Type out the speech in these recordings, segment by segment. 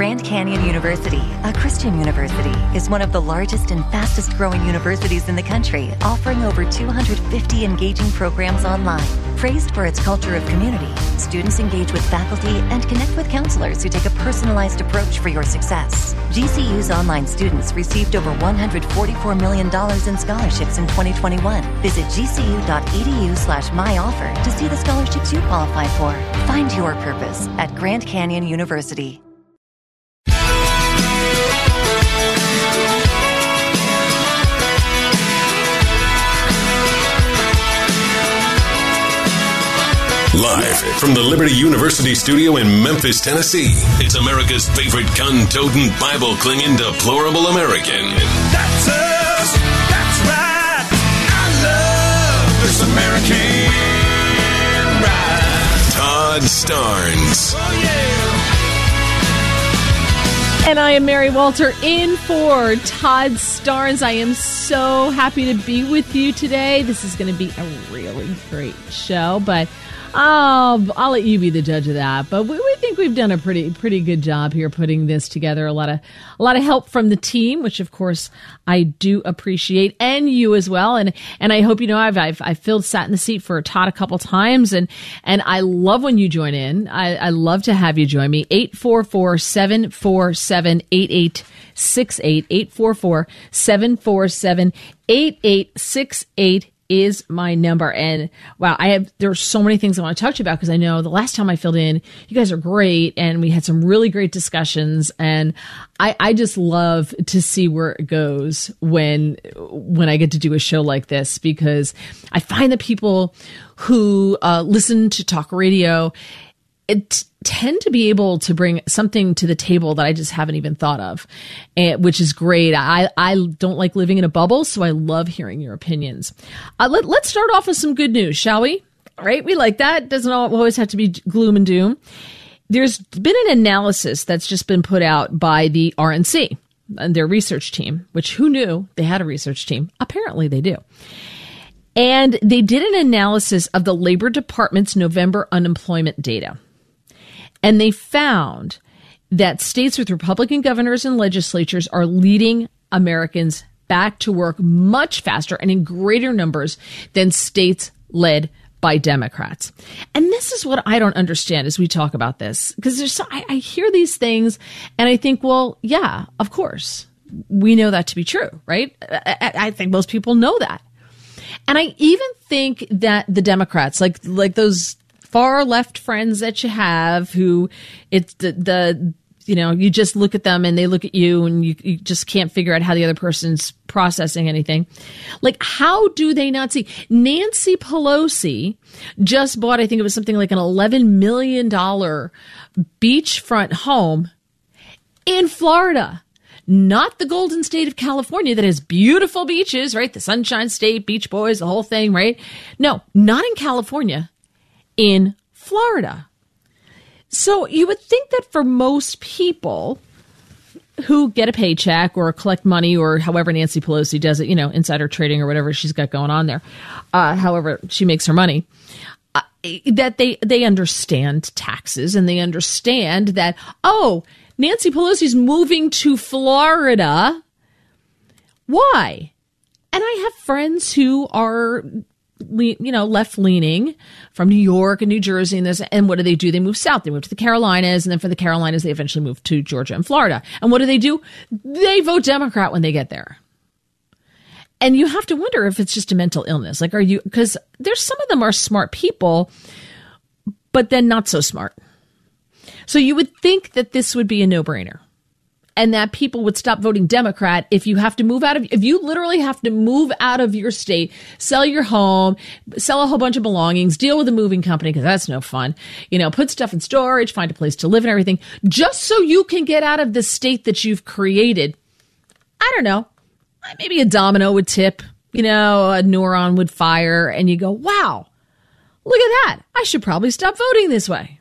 Grand Canyon University, a Christian university, is one of the largest and fastest growing universities in the country, offering over 250 engaging programs online. Praised for its culture of community, students engage with faculty and connect with counselors who take a personalized approach for your success. GCU's online students received over $144 million in scholarships in 2021. Visit gcu.edu/myoffer to see the scholarships you qualify for. Find your purpose at Grand Canyon University. Live from the Liberty University studio in Memphis, Tennessee, it's America's favorite gun-toting, Bible-clinging, deplorable American. That's us. That's right. I love this American ride. Todd Starnes. Oh, yeah. And I am Mary Walter in for Todd Starnes. I am so happy to be with you today. This is going to be a really great show, but I'll let you be the judge of that. But we think we've done a pretty good job here putting this together. A lot of help from the team, which of course I do appreciate, and you as well. And I hope you know I've sat in the seat for Todd a couple times, and I love when you join in. I love to have you join me. 844-747-8868. 844-747-8868 is my number. And wow, there's so many things I want to talk to you about, because I know the last time I filled in, you guys are great, and we had some really great discussions, and I just love to see where it goes when I get to do a show like this, because I find that people who listen to talk radio tend to be able to bring something to the table that I just haven't even thought of, which is great. I don't like living in a bubble, so I love hearing your opinions. Let's start off with some good news, shall we? All right, we like that. Doesn't always have to be gloom and doom. There's been an analysis that's just been put out by the RNC and their research team, which who knew they had a research team? Apparently they do. And they did an analysis of the Labor Department's November unemployment data. And they found that states with Republican governors and legislatures are leading Americans back to work much faster and in greater numbers than states led by Democrats. And this is what I don't understand as we talk about this, because I hear these things and I think, well, yeah, of course, we know that to be true, right? I think most people know that. And I even think that the Democrats, like those far left friends that you have, who it's you just look at them and they look at you and you just can't figure out how the other person's processing anything. Like, how do they not see? Nancy Pelosi just bought, I think it was something like an $11 million beachfront home in Florida. Not the Golden State of California that has beautiful beaches, right? The Sunshine State, Beach Boys, the whole thing, right? No, not in California. In Florida. So you would think that for most people who get a paycheck or collect money, or however Nancy Pelosi does it, insider trading or whatever she's got going on there, however she makes her money, that they understand taxes, and they understand that, oh, Nancy Pelosi's moving to Florida. Why? And I have friends who are left-leaning from New York and New Jersey and what do? They move south. They move to the Carolinas, and then from the Carolinas, they eventually move to Georgia and Florida. And what do? They vote Democrat when they get there. And you have to wonder if it's just a mental illness. Like, because there's some of them are smart people, but then not so smart. So you would think that this would be a no-brainer, and that people would stop voting Democrat if you literally have to move out of your state, sell your home, sell a whole bunch of belongings, deal with a moving company, because that's no fun, put stuff in storage, find a place to live and everything, just so you can get out of the state that you've created. I don't know, maybe a domino would tip, a neuron would fire, and you go, wow, look at that. I should probably stop voting this way.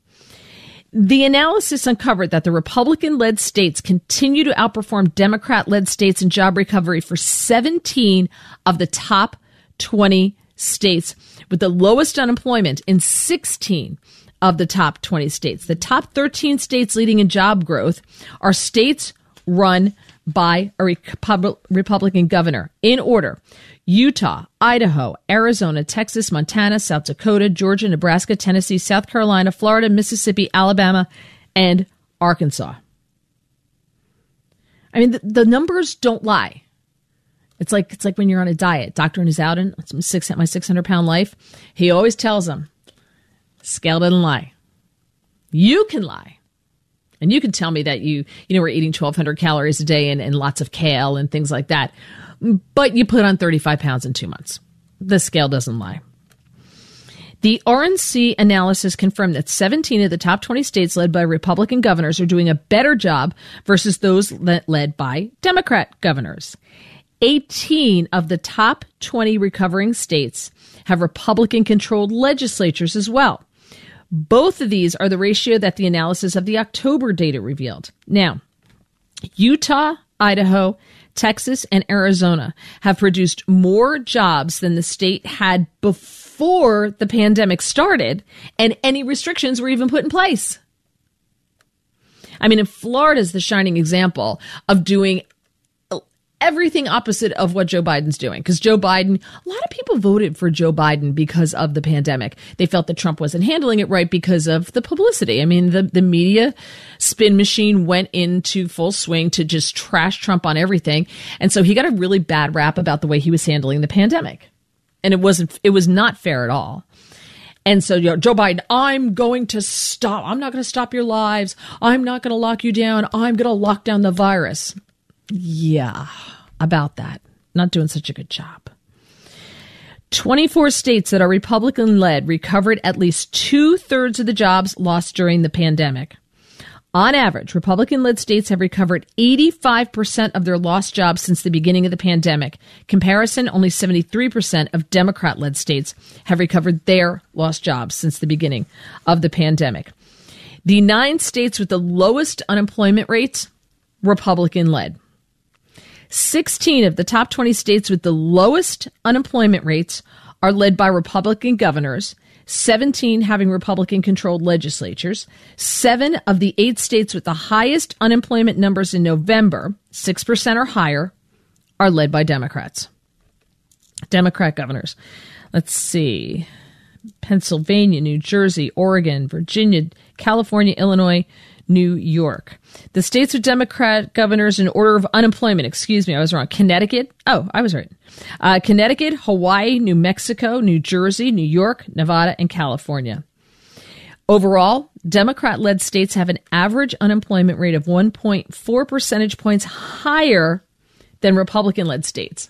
The analysis uncovered that the Republican-led states continue to outperform Democrat-led states in job recovery for 17 of the top 20 states, with the lowest unemployment in 16 of the top 20 states. The top 13 states leading in job growth are states run by a Republican governor. In order: Utah, Idaho, Arizona, Texas, Montana, South Dakota, Georgia, Nebraska, Tennessee, South Carolina, Florida, Mississippi, Alabama, and Arkansas. I mean, the numbers don't lie. It's like when you're on a diet. Dr. Nizauddin, my 600-pound life, he always tells them, scale doesn't lie. You can lie. And you can tell me that you were eating 1,200 calories a day and lots of kale and things like that. But you put on 35 pounds in 2 months. The scale doesn't lie. The RNC analysis confirmed that 17 of the top 20 states led by Republican governors are doing a better job versus those led by Democrat governors. 18 of the top 20 recovering states have Republican-controlled legislatures as well. Both of these are the ratio that the analysis of the October data revealed. Now, Utah, Idaho, Texas, and Arizona have produced more jobs than the state had before the pandemic started and any restrictions were even put in place. I mean, Florida is the shining example of doing everything opposite of what Joe Biden's doing. Because Joe Biden, a lot of people voted for Joe Biden because of the pandemic. They felt that Trump wasn't handling it right because of the publicity. I mean, the media spin machine went into full swing to just trash Trump on everything. And so he got a really bad rap about the way he was handling the pandemic. And it was not fair at all. And so, Joe Biden, I'm not going to stop your lives. I'm not going to lock you down. I'm going to lock down the virus. Yeah, about that. Not doing such a good job. 24 states that are Republican-led recovered at least 2/3 of the jobs lost during the pandemic. On average, Republican-led states have recovered 85% of their lost jobs since the beginning of the pandemic. Comparison, only 73% of Democrat-led states have recovered their lost jobs since the beginning of the pandemic. The 9 states with the lowest unemployment rates, Republican-led. 16 of the top 20 states with the lowest unemployment rates are led by Republican governors, 17 having Republican-controlled legislatures. 7 of the 8 states with the highest unemployment numbers in November, 6% or higher, are led by Democrats. Democrat governors. Let's see. Pennsylvania, New Jersey, Oregon, Virginia, California, Illinois, New York. The states with Democrat governors in order of unemployment. Excuse me, I was wrong. Connecticut. Oh, I was right. Connecticut, Hawaii, New Mexico, New Jersey, New York, Nevada, and California. Overall, Democrat-led states have an average unemployment rate of 1.4 percentage points higher than Republican-led states.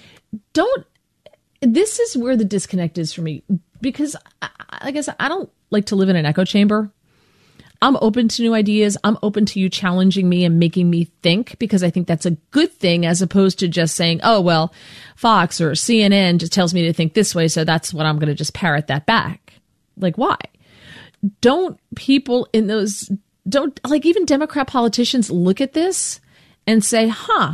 This is where the disconnect is for me, because I guess I don't like to live in an echo chamber. I'm open to new ideas. I'm open to you challenging me and making me think, because I think that's a good thing, as opposed to just saying, oh, well, Fox or CNN just tells me to think this way, so that's what I'm going to just parrot that back. Like, why? Don't people in those, even Democrat politicians look at this and say,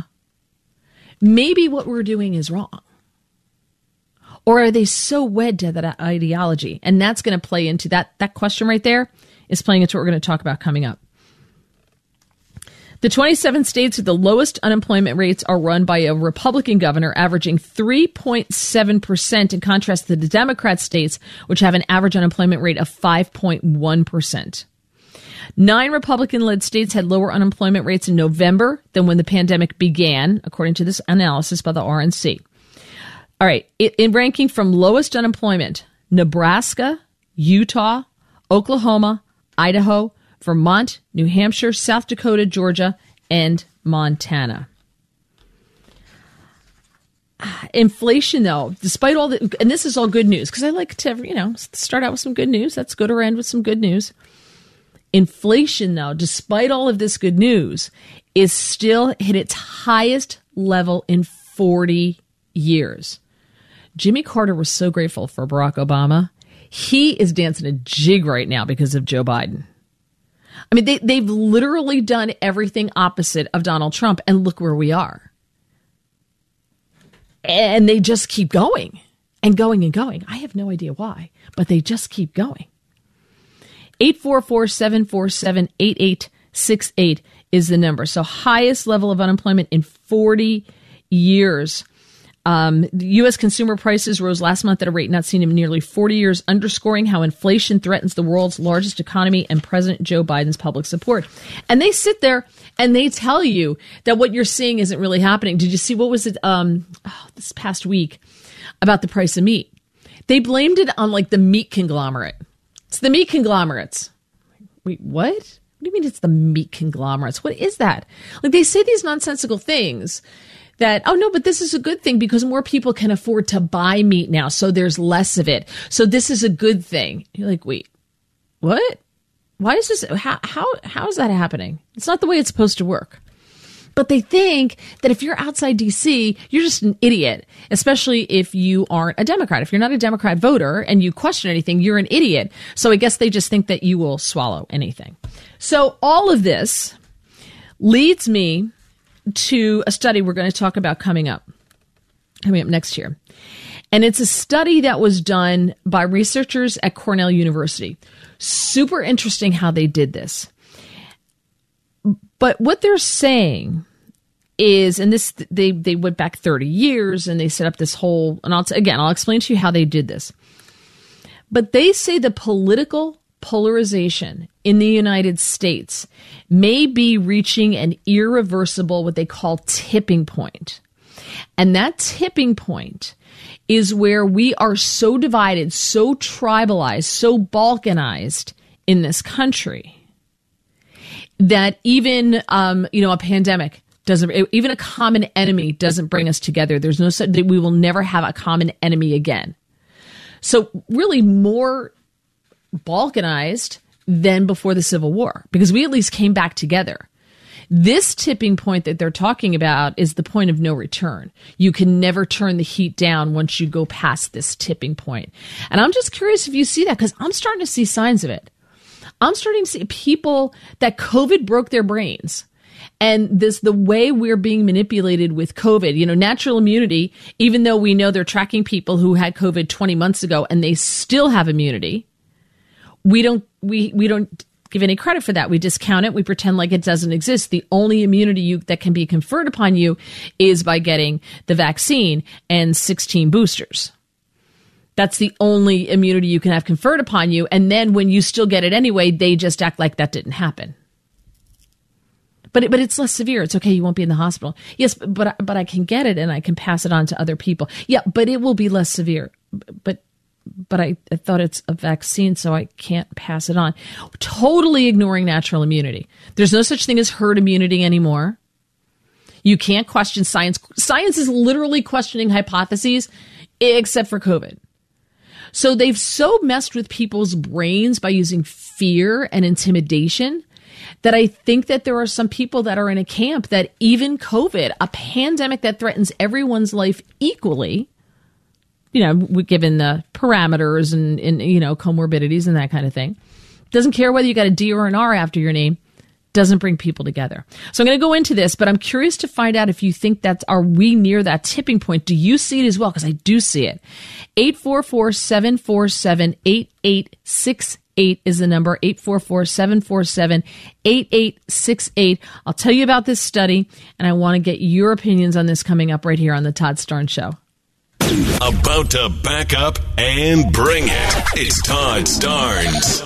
maybe what we're doing is wrong? Or are they so wed to that ideology? And that's going to play into that question right there. Is playing into what we're going to talk about coming up. The 27 states with the lowest unemployment rates are run by a Republican governor, averaging 3.7%, in contrast to the Democrat states, which have an average unemployment rate of 5.1%. 9 Republican-led states had lower unemployment rates in November than when the pandemic began, according to this analysis by the RNC. All right, in ranking from lowest unemployment, Nebraska, Utah, Oklahoma, Idaho, Vermont, New Hampshire, South Dakota, Georgia, and Montana. Inflation, though, despite all the, and this is all good news, because I like to, start out with some good news. Let's go to end with some good news. Inflation, though, despite all of this good news, is still hit its highest level in 40 years. Jimmy Carter was so grateful for Barack Obama. He is dancing a jig right now because of Joe Biden. I mean, they've literally done everything opposite of Donald Trump, and look where we are. And they just keep going and going and going. I have no idea why, but they just keep going. 844-747-8868 is the number. So highest level of unemployment in 40 years. The U.S. consumer prices rose last month at a rate not seen in nearly 40 years, underscoring how inflation threatens the world's largest economy and President Joe Biden's public support. And they sit there and they tell you that what you're seeing isn't really happening. Did you see what was it this past week about the price of meat? They blamed it on like the meat conglomerate. It's the meat conglomerates. Wait, what? What do you mean it's the meat conglomerates? What is that? Like they say these nonsensical things that, oh no, but this is a good thing because more people can afford to buy meat now. So there's less of it. So this is a good thing. You're like, wait, what? Why is this? How is that happening? It's not the way it's supposed to work. But they think that if you're outside D.C., you're just an idiot, especially if you aren't a Democrat. If you're not a Democrat voter and you question anything, you're an idiot. So I guess they just think that you will swallow anything. So all of this leads me to a study we're going to talk about coming up next year. And it's a study that was done by researchers at Cornell University. Super interesting how they did this. But what they're saying is, and this they went back 30 years and they set up this whole, and I'll explain to you how they did this. But they say the political polarization in the United States may be reaching an irreversible, what they call tipping point. And that tipping point is where we are so divided, so tribalized, so balkanized in this country that even, a pandemic doesn't, even a common enemy doesn't bring us together. There's no such, we will never have a common enemy again. So really more balkanized than before the Civil War, because we at least came back together. This tipping point that they're talking about is the point of no return. You can never turn the heat down once you go past this tipping point. And I'm just curious if you see that, because I'm starting to see signs of it. I'm starting to see people that COVID broke their brains. And the way we're being manipulated with COVID, natural immunity, even though we know they're tracking people who had COVID 20 months ago and they still have immunity, we don't give any credit for that. We discount it. We pretend like it doesn't exist. The only immunity that can be conferred upon you is by getting the vaccine and 16 boosters. That's the only immunity you can have conferred upon you. And then when you still get it anyway, they just act like that didn't happen. But it's less severe. It's okay. You won't be in the hospital. Yes, but I can get it and I can pass it on to other people. Yeah, but it will be less severe. But I thought it's a vaccine, so I can't pass it on. Totally ignoring natural immunity. There's no such thing as herd immunity anymore. You can't question science. Science is literally questioning hypotheses, except for COVID. So they've so messed with people's brains by using fear and intimidation that I think that there are some people that are in a camp that even COVID, a pandemic that threatens everyone's life equally, given the parameters and comorbidities and that kind of thing, doesn't care whether you got a D or an R after your name, doesn't bring people together. So I'm going to go into this, but I'm curious to find out if you think are we near that tipping point? Do you see it as well? Because I do see it. 844-747-8868 is the number. 844-747-8868. I'll tell you about this study, and I want to get your opinions on this coming up right here on the Todd Starnes Show. About to back up and bring it. It's Todd Starnes.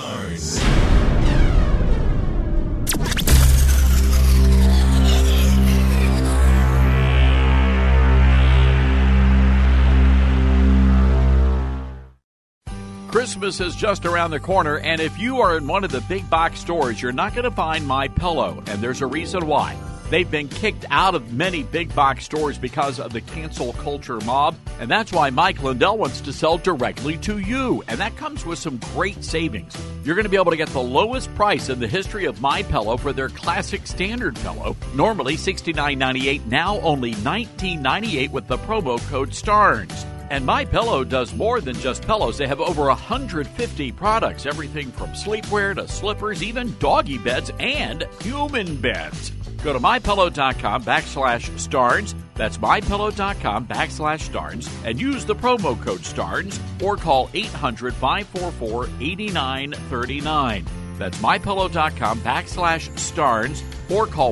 Christmas is just around the corner, and if you are in one of the big box stores, you're not going to find MyPillow, and there's a reason why. They've been kicked out of many big box stores because of the cancel culture mob, and that's why Mike Lindell wants to sell directly to you, and that comes with some great savings. You're going to be able to get the lowest price in the history of MyPillow for their classic standard pillow, normally $69.98, now only $19.98 with the promo code STARNS. And MyPillow does more than just pillows. They have over 150 products, everything from sleepwear to slippers, even doggy beds and human beds. Go to MyPillow.com/Starnes. That's MyPillow.com/Starnes and use the promo code STARNS or call 800-544-8939. That's mypillow.com/Starnes or call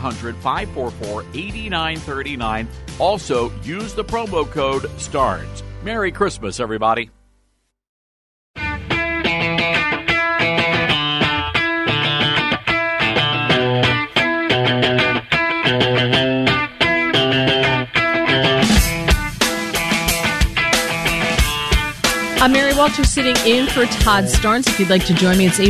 1-800-544-8939. Also, use the promo code STARNS. Merry Christmas, everybody. I'm Mary Walter sitting in for Todd Starnes. If you'd like to join me, it's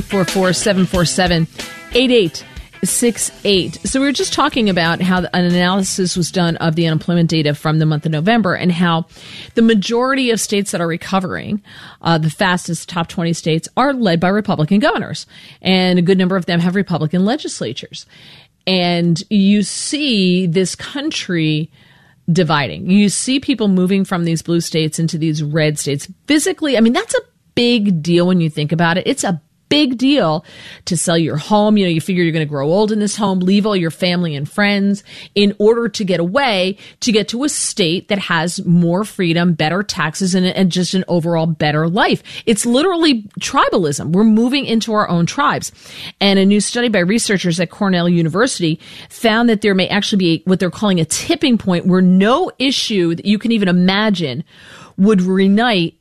844-747-8868. So we were just talking about how an analysis was done of the unemployment data from the month of November and how the majority of states that are recovering, the fastest top 20 states, are led by Republican governors. And a good number of them have Republican legislatures. And you see this country dividing. You see people moving from these blue states into these red states. Physically, I mean, that's a big deal when you think about it. It's a big deal to sell your home. You know, you figure you're going to grow old in this home, leave all your family and friends in order to get away, to get to a state that has more freedom, better taxes, and just an overall better life. It's literally tribalism. We're moving into our own tribes. And a new study by researchers at Cornell University found that there may actually be what they're calling a tipping point where no issue that you can even imagine would reunite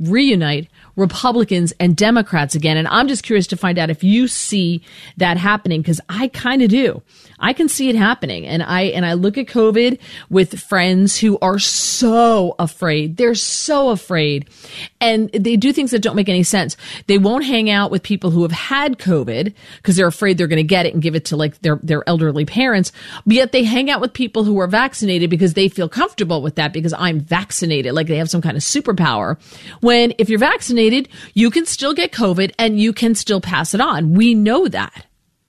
Republicans and Democrats again. And I'm just curious to find out if you see that happening, because I kind of do. I can see it happening. And I look at COVID with friends who are so afraid. They're so afraid. And they do things that don't make any sense. They won't hang out with people who have had COVID because they're afraid they're going to get it and give it to like their elderly parents. But yet they hang out with people who are vaccinated because they feel comfortable with that because I'm vaccinated, like they have some kind of superpower. When if you're vaccinated, you can still get COVID and you can still pass it on. We know that.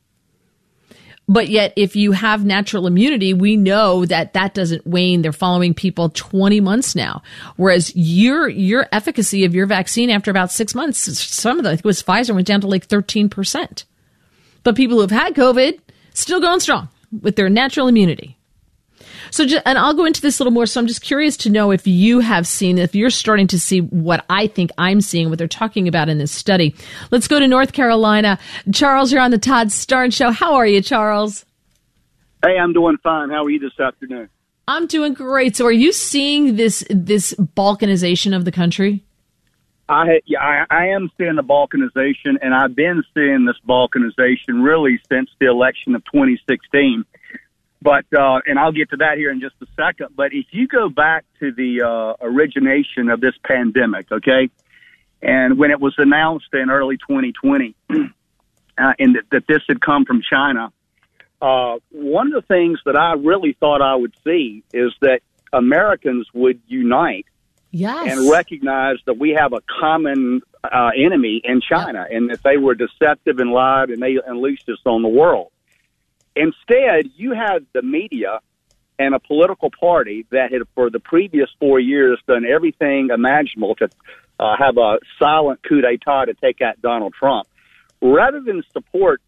But yet, if you have natural immunity, we know that that doesn't wane. They're following people 20 months now. Whereas your efficacy of your vaccine after about 6 months, some of the, I think it was Pfizer, went down to like 13%. But people who have had COVID, still going strong with their natural immunity. So, and I'll go into this a little more. So I'm just curious to know if you have seen, if you're starting to see what I think I'm seeing, what they're talking about in this study. Let's go to North Carolina. Charles, you're on the Todd Starnes Show. How are you, Charles? Hey, I'm doing fine. How are you this afternoon? I'm doing great. So are you seeing this balkanization of the country? I am seeing the balkanization, and I've been seeing this balkanization really since the election of 2016. But, and I'll get to that here in just a second, but if you go back to the origination of this pandemic, okay, and when it was announced in early 2020 and that this had come from China, one of the things that I really thought I would see is that Americans would unite and recognize that we have a common enemy in China, and that they were deceptive and lied and they unleashed this on the world. Instead, you had the media and a political party that had, for the previous 4 years, done everything imaginable to have a silent coup d'etat to take out Donald Trump. Rather than support,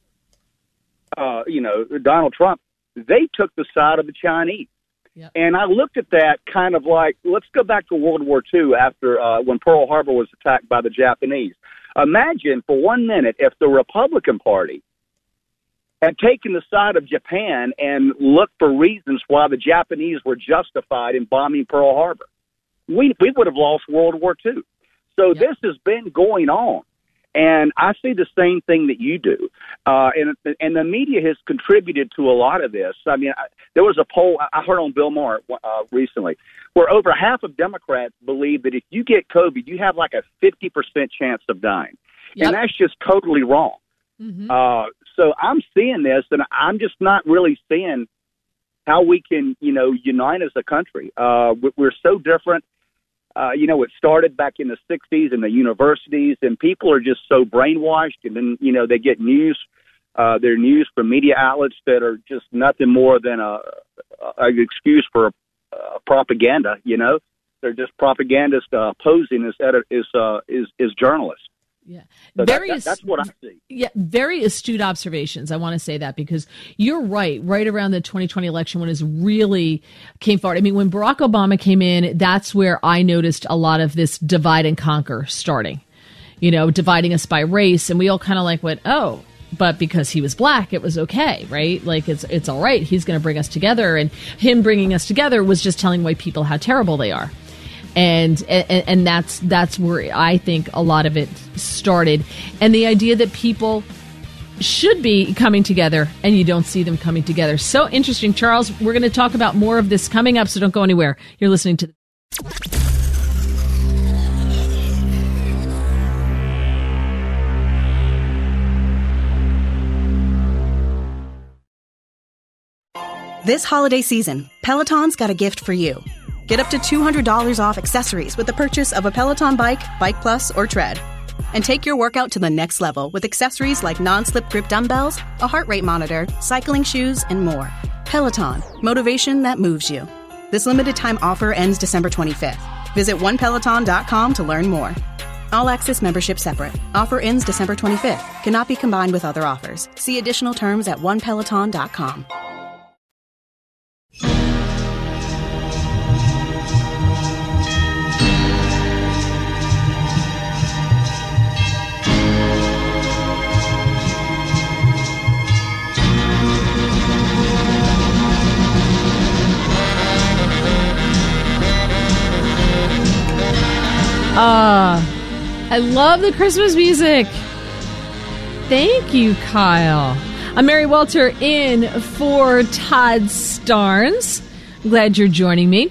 Donald Trump, they took the side of the Chinese. Yep. And I looked at that kind of like, let's go back to World War II after when Pearl Harbor was attacked by the Japanese. Imagine for 1 minute if the Republican Party had taken the side of Japan and looked for reasons why the Japanese were justified in bombing Pearl Harbor. We would have lost World War II. So This has been going on. And I see the same thing that you do. And the media has contributed to a lot of this. I mean, there was a poll I heard on Bill Maher recently where over half of Democrats believe that if you get COVID, you have like a 50% chance of dying. Yep. And that's just totally wrong. Mm-hmm. So I'm seeing this, and I'm just not really seeing how we can, unite as a country. We're so different. It started back in the 60s in the universities, and people are just so brainwashed, and then, they get their news from media outlets that are just nothing more than an excuse for propaganda, They're just propagandists posing as journalists. Yeah, so that's what I see. Yeah, very astute observations. I want to say that because you're right around the 2020 election when it really came forward. I mean, when Barack Obama came in, that's where I noticed a lot of this divide and conquer starting. dividing us by race. And we all kind of like went, oh, but because he was black, it was okay, right? Like, it's all right. He's going to bring us together. And him bringing us together was just telling white people how terrible they are. And that's where I think a lot of it started. And the idea that people should be coming together and you don't see them coming together. So interesting. Charles, we're going to talk about more of this coming up, so don't go anywhere. You're listening to This holiday season, Peloton's got a gift for you. Get up to $200 off accessories with the purchase of a Peloton bike, Bike Plus, or Tread. And take your workout to the next level with accessories like non-slip grip dumbbells, a heart rate monitor, cycling shoes, and more. Peloton, motivation that moves you. This limited time offer ends December 25th. Visit onepeloton.com to learn more. All access membership separate. Offer ends December 25th. Cannot be combined with other offers. See additional terms at onepeloton.com. I love the Christmas music. Thank you, Kyle. I'm Mary Welter in for Todd Starnes. I'm glad you're joining me.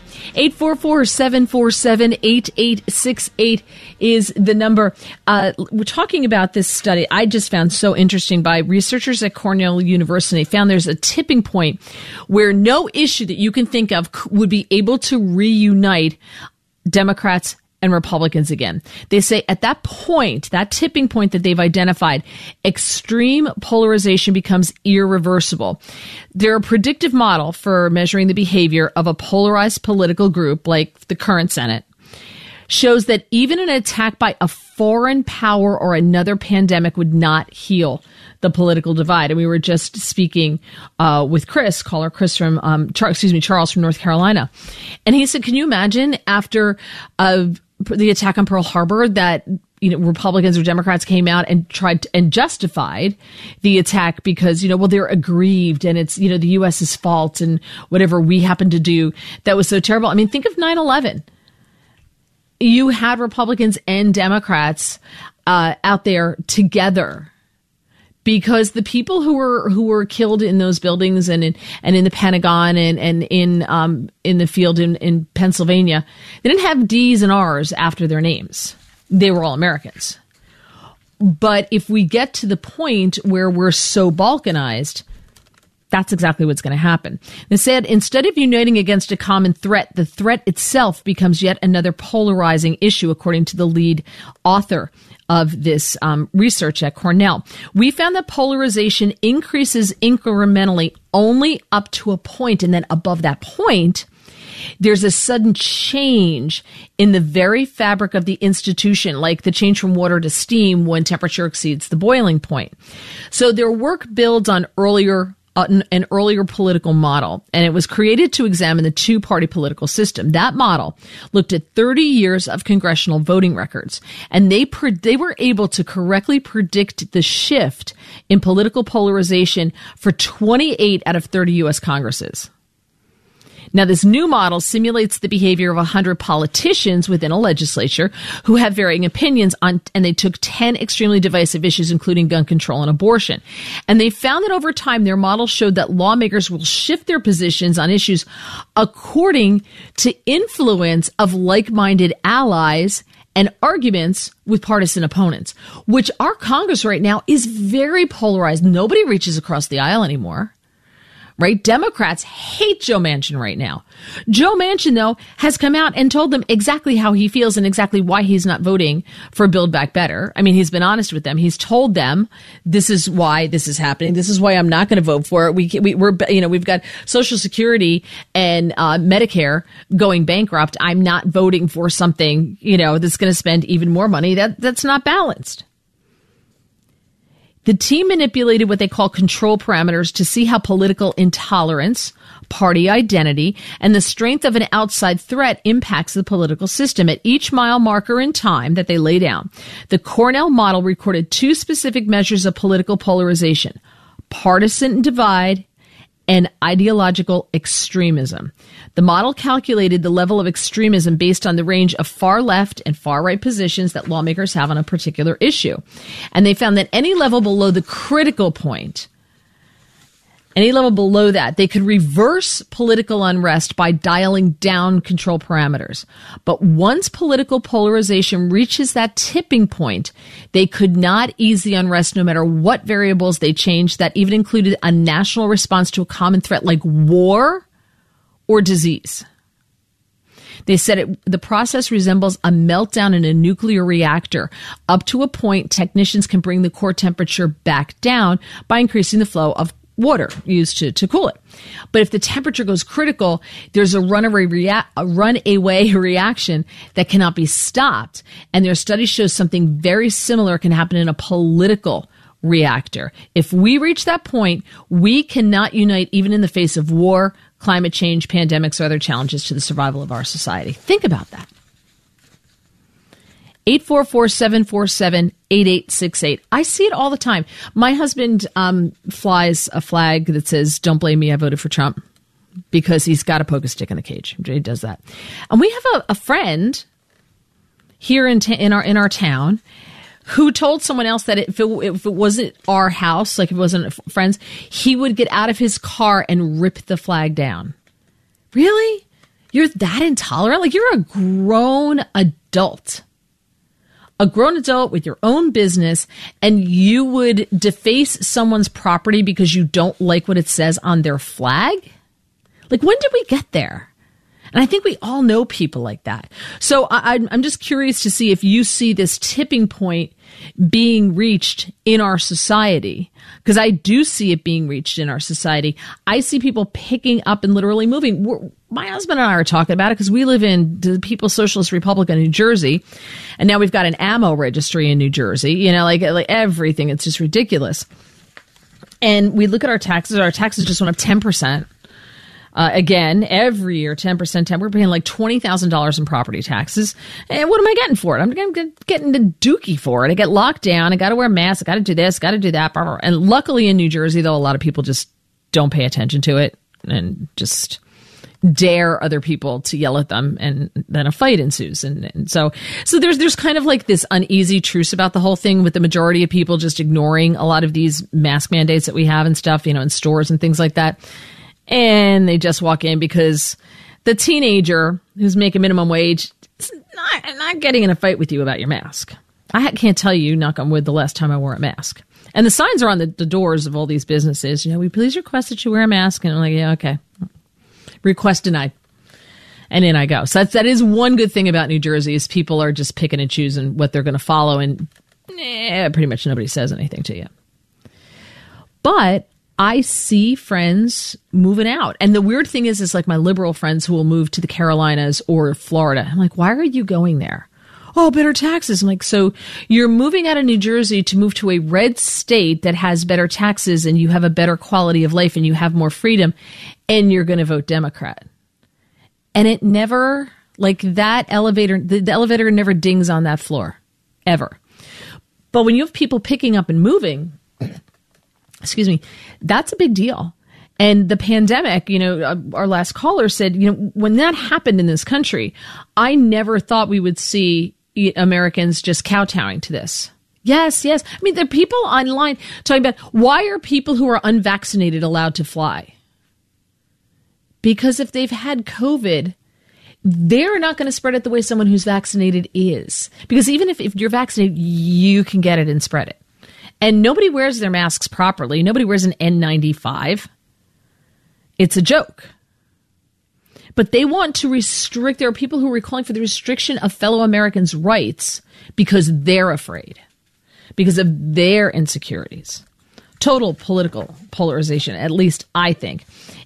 844-747-8868 is the number. We're talking about this study I just found so interesting by researchers at Cornell University. They found there's a tipping point where no issue that you can think of would be able to reunite Democrats and Republicans again. They say at that point, that tipping point that they've identified, extreme polarization becomes irreversible. They're a predictive model for measuring the behavior of a polarized political group like the current Senate. Shows that even an attack by a foreign power or another pandemic would not heal the political divide. And we were just speaking with caller Chris from, Charles from North Carolina. And he said, can you imagine after the attack on Pearl Harbor that Republicans or Democrats came out and tried and justified the attack because, they're aggrieved and it's, the U.S.'s fault and whatever we happened to do that was so terrible. I mean, think of 9/11. You had Republicans and Democrats out there together because the people who were killed in those buildings and in the Pentagon and in the field in Pennsylvania, they didn't have D's and R's after their names. They were all Americans. But if we get to the point where we're so balkanized, that's exactly what's going to happen. They said instead of uniting against a common threat, the threat itself becomes yet another polarizing issue, according to the lead author of this research at Cornell. We found that polarization increases incrementally only up to a point, and then above that point, there's a sudden change in the very fabric of the institution, like the change from water to steam when temperature exceeds the boiling point. So their work builds on an earlier political model, and it was created to examine the two-party political system. That model looked at 30 years of congressional voting records, and they were able to correctly predict the shift in political polarization for 28 out of 30 U.S. Congresses. Now, this new model simulates the behavior of 100 politicians within a legislature who have varying opinions on, and they took 10 extremely divisive issues, including gun control and abortion. And they found that over time, their model showed that lawmakers will shift their positions on issues according to influence of like-minded allies and arguments with partisan opponents, which our Congress right now is very polarized. Nobody reaches across the aisle anymore. Right? Democrats hate Joe Manchin right now. Joe Manchin, though, has come out and told them exactly how he feels and exactly why he's not voting for Build Back Better. I mean, he's been honest with them. He's told them this is why this is happening. This is why I'm not going to vote for it. We've got Social Security and Medicare going bankrupt. I'm not voting for something, that's going to spend even more money. That's not balanced. The team manipulated what they call control parameters to see how political intolerance, party identity, and the strength of an outside threat impacts the political system. At each mile marker in time that they lay down, the Cornell model recorded 2 specific measures of political polarization: partisan divide and ideological extremism. The model calculated the level of extremism based on the range of far left and far right positions that lawmakers have on a particular issue. And they found that any level below the critical point, any level below that, they could reverse political unrest by dialing down control parameters. But once political polarization reaches that tipping point, they could not ease the unrest no matter what variables they changed. That even included a national response to a common threat like war or disease. They said the process resembles a meltdown in a nuclear reactor. Up to a point, technicians can bring the core temperature back down by increasing the flow of water used to cool it. But if the temperature goes critical, there's a runaway reaction that cannot be stopped. And their study shows something very similar can happen in a political reactor. If we reach that point, we cannot unite even in the face of war, climate change, pandemics, or other challenges to the survival of our society. Think about that. 844-747-8868. I see it all the time. My husband flies a flag that says, "Don't blame me, I voted for Trump," because he's got to poke a stick in the cage. He does that. And we have a friend here in our town who told someone else that if it wasn't our house, like if it wasn't friends, he would get out of his car and rip the flag down. Really? You're that intolerant? Like, you're a grown adult. A grown adult with your own business, and you would deface someone's property because you don't like what it says on their flag? Like, when did we get there? And I think we all know people like that. So I'm just curious to see if you see this tipping point being reached in our society, because I do see it being reached in our society. I see people picking up and literally moving. My husband and I are talking about it because we live in the People's Socialist Republic of New Jersey, and now we've got an ammo registry in New Jersey. You know, like everything. It's just ridiculous. And we look at our taxes. Our taxes just went up 10%. Again, every year, 10%. We're paying like $20,000 in property taxes. And what am I getting for it? I'm getting the dookie for it. I get locked down. I got to wear a mask. I got to do this, got to do that. Blah, blah, blah. And luckily in New Jersey, though, a lot of people just don't pay attention to it and just dare other people to yell at them, and then a fight ensues. And so there's kind of like this uneasy truce about the whole thing, with the majority of people just ignoring a lot of these mask mandates that we have and stuff, you know, in stores and things like that. And they just walk in because the teenager who's making minimum wage is not getting in a fight with you about your mask. I can't tell you, knock on wood, the last time I wore a mask. And the signs are on the doors of all these businesses. You know, we please request that you wear a mask. And I'm like, yeah, okay. Request denied. And in I go. So that is one good thing about New Jersey, is people are just picking and choosing what they're going to follow. And pretty much nobody says anything to you. But I see friends moving out. And the weird thing is like my liberal friends who will move to the Carolinas or Florida. I'm like, why are you going there? Oh, better taxes. I'm like, so you're moving out of New Jersey to move to a red state that has better taxes, and you have a better quality of life, and you have more freedom, and you're going to vote Democrat. And it never, like, that elevator, the elevator never dings on that floor, ever. But when you have people picking up and moving, excuse me, that's a big deal. And the pandemic, you know, our last caller said, you know, when that happened in this country, I never thought we would see Americans just kowtowing to this. Yes, yes. I mean, there are people online talking about, why are people who are unvaccinated allowed to fly? Because if they've had COVID, they're not going to spread it the way someone who's vaccinated is. Because even if you're vaccinated, you can get it and spread it. And nobody wears their masks properly. Nobody wears an N95. It's a joke. But they want to restrict. There are people who are calling for the restriction of fellow Americans' rights because they're afraid, because of their insecurities. Total political polarization, at least I think.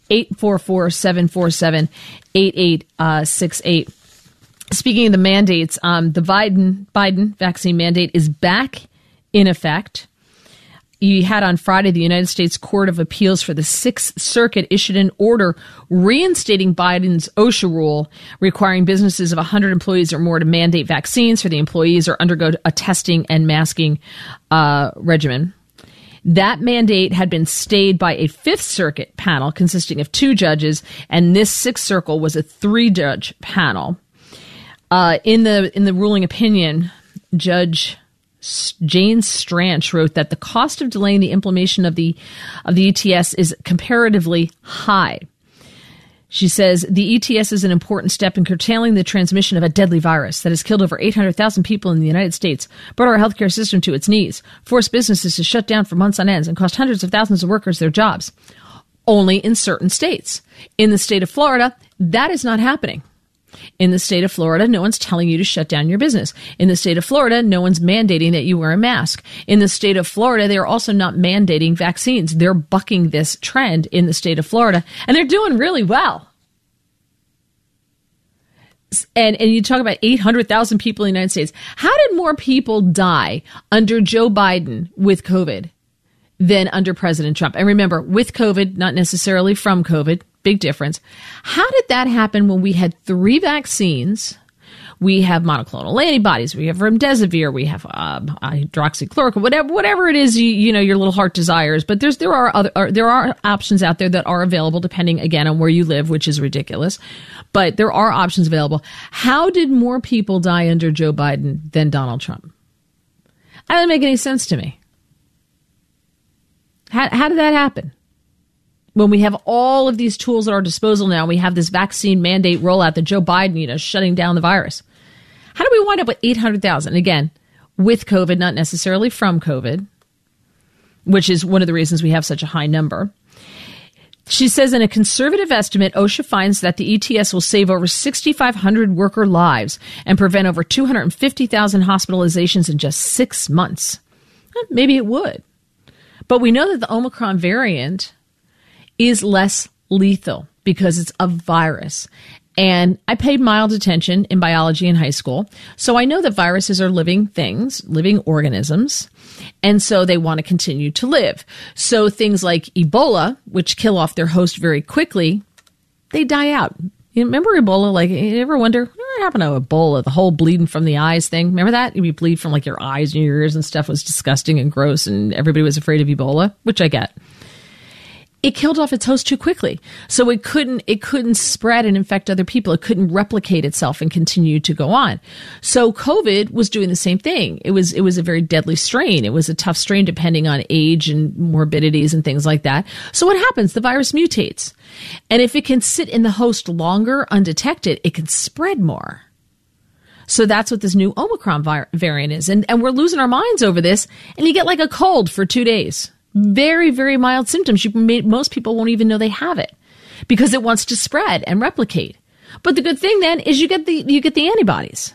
844-747-8868. Speaking of the mandates, the Biden vaccine mandate is back in effect. You had on Friday, the United States Court of Appeals for the Sixth Circuit issued an order reinstating Biden's OSHA rule requiring businesses of 100 employees or more to mandate vaccines for the employees or undergo a testing and masking regimen. That mandate had been stayed by a Fifth Circuit panel consisting of 2 judges, and this Sixth Circle was a 3-judge panel. In the ruling opinion, Judge Jane Stranch wrote that the cost of delaying the implementation of the ETS is comparatively high. She says the ETS is an important step in curtailing the transmission of a deadly virus that has killed over 800,000 people in the United States, brought our healthcare system to its knees, forced businesses to shut down for months on end, and cost hundreds of thousands of workers their jobs. Only in certain states. In the state of Florida, that is not happening. In the state of Florida, no one's telling you to shut down your business. In the state of Florida, no one's mandating that you wear a mask. In the state of Florida, they are also not mandating vaccines. They're bucking this trend in the state of Florida, and they're doing really well. And you talk about 800,000 people in the United States. How did more people die under Joe Biden with COVID than under President Trump? And remember, with COVID, not necessarily from COVID. Big difference. How did that happen when we had 3 vaccines? We have monoclonal antibodies. We have remdesivir. We have hydroxychloroquine. Whatever it is, you know your little heart desires. But there are options out there that are available depending again on where you live, which is ridiculous. But there are options available. How did more people die under Joe Biden than Donald Trump? That doesn't make any sense to me. How did that happen? When we have all of these tools at our disposal now, we have this vaccine mandate rollout that Joe Biden, shutting down the virus. How do we wind up with 800,000? Again, with COVID, not necessarily from COVID, which is one of the reasons we have such a high number. She says in a conservative estimate, OSHA finds that the ETS will save over 6,500 worker lives and prevent over 250,000 hospitalizations in just 6 months. Maybe it would. But we know that the Omicron variant is less lethal because it's a virus. And I paid mild attention in biology in high school. So I know that viruses are living things, living organisms. And so they want to continue to live. So things like Ebola, which kill off their host very quickly, they die out. You remember Ebola? Like, you ever wonder, what happened to Ebola? The whole bleeding from the eyes thing. Remember that? You bleed from like your eyes and your ears and stuff was disgusting and gross. And everybody was afraid of Ebola, which I get. It killed off its host too quickly. So it couldn't spread and infect other people. It couldn't replicate itself and continue to go on. So COVID was doing the same thing. It was a very deadly strain. It was a tough strain depending on age and morbidities and things like that. So what happens? The virus mutates. And if it can sit in the host longer undetected, it can spread more. So that's what this new Omicron variant is. And we're losing our minds over this. And you get like a cold for 2 days. Very, very mild symptoms. Most people won't even know they have it because it wants to spread and replicate. But the good thing then is you get the antibodies.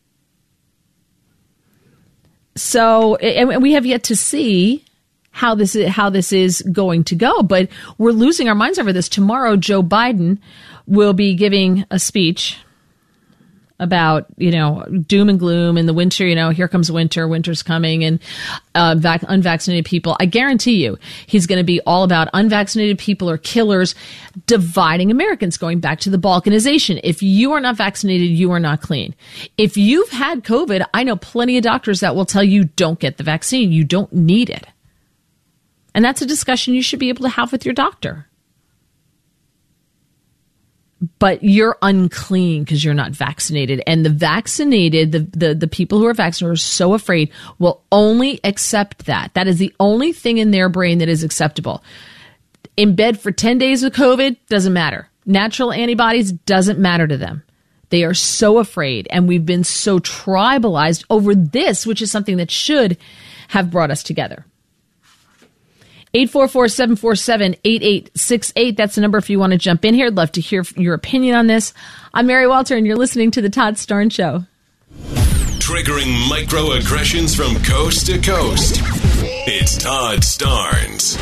So, and we have yet to see how this is going to go, but we're losing our minds over this. Tomorrow, Joe Biden will be giving a speech about, doom and gloom in the winter, here comes winter, winter's coming, and unvaccinated people. I guarantee you he's going to be all about unvaccinated people are killers, dividing Americans, going back to the balkanization. If you are not vaccinated, you are not clean. If you've had COVID, I know plenty of doctors that will tell you don't get the vaccine. You don't need it. And that's a discussion you should be able to have with your doctor. But you're unclean because you're not vaccinated. And the vaccinated, the people who are vaccinated are so afraid will only accept that. That is the only thing in their brain that is acceptable. In bed for 10 days with COVID, doesn't matter. Natural antibodies doesn't matter to them. They are so afraid. And we've been so tribalized over this, which is something that should have brought us together. 844-747-8868. That's the number if you want to jump in here. I'd love to hear your opinion on this. I'm Mary Walter, and you're listening to The Todd Starnes Show. Triggering microaggressions from coast to coast. It's Todd Starnes.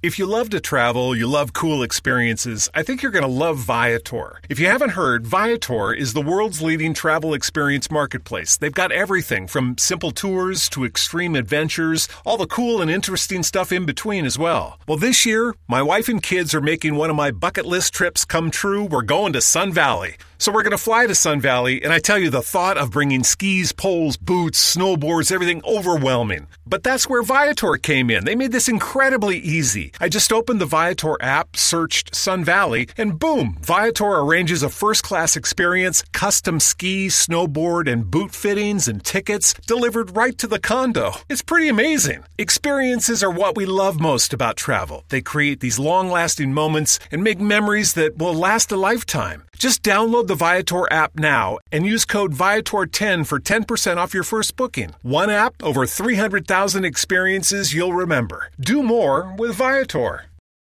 If you love to travel, you love cool experiences, I think you're going to love Viator. If you haven't heard, Viator is the world's leading travel experience marketplace. They've got everything from simple tours to extreme adventures, all the cool and interesting stuff in between as well. Well, this year, my wife and kids are making one of my bucket list trips come true. We're going to Sun Valley. So we're going to fly to Sun Valley, and I tell you, the thought of bringing skis, poles, boots, snowboards, everything overwhelming. But that's where Viator came in. They made this incredibly easy. I just opened the Viator app, searched Sun Valley, and boom, Viator arranges a first-class experience, custom ski, snowboard, and boot fittings and tickets delivered right to the condo. It's pretty amazing. Experiences are what we love most about travel. They create these long-lasting moments and make memories that will last a lifetime. Just download the Viator app now and use code Viator10 for 10% off your first booking. One app, over 300,000 experiences you'll remember. Do more with Viator.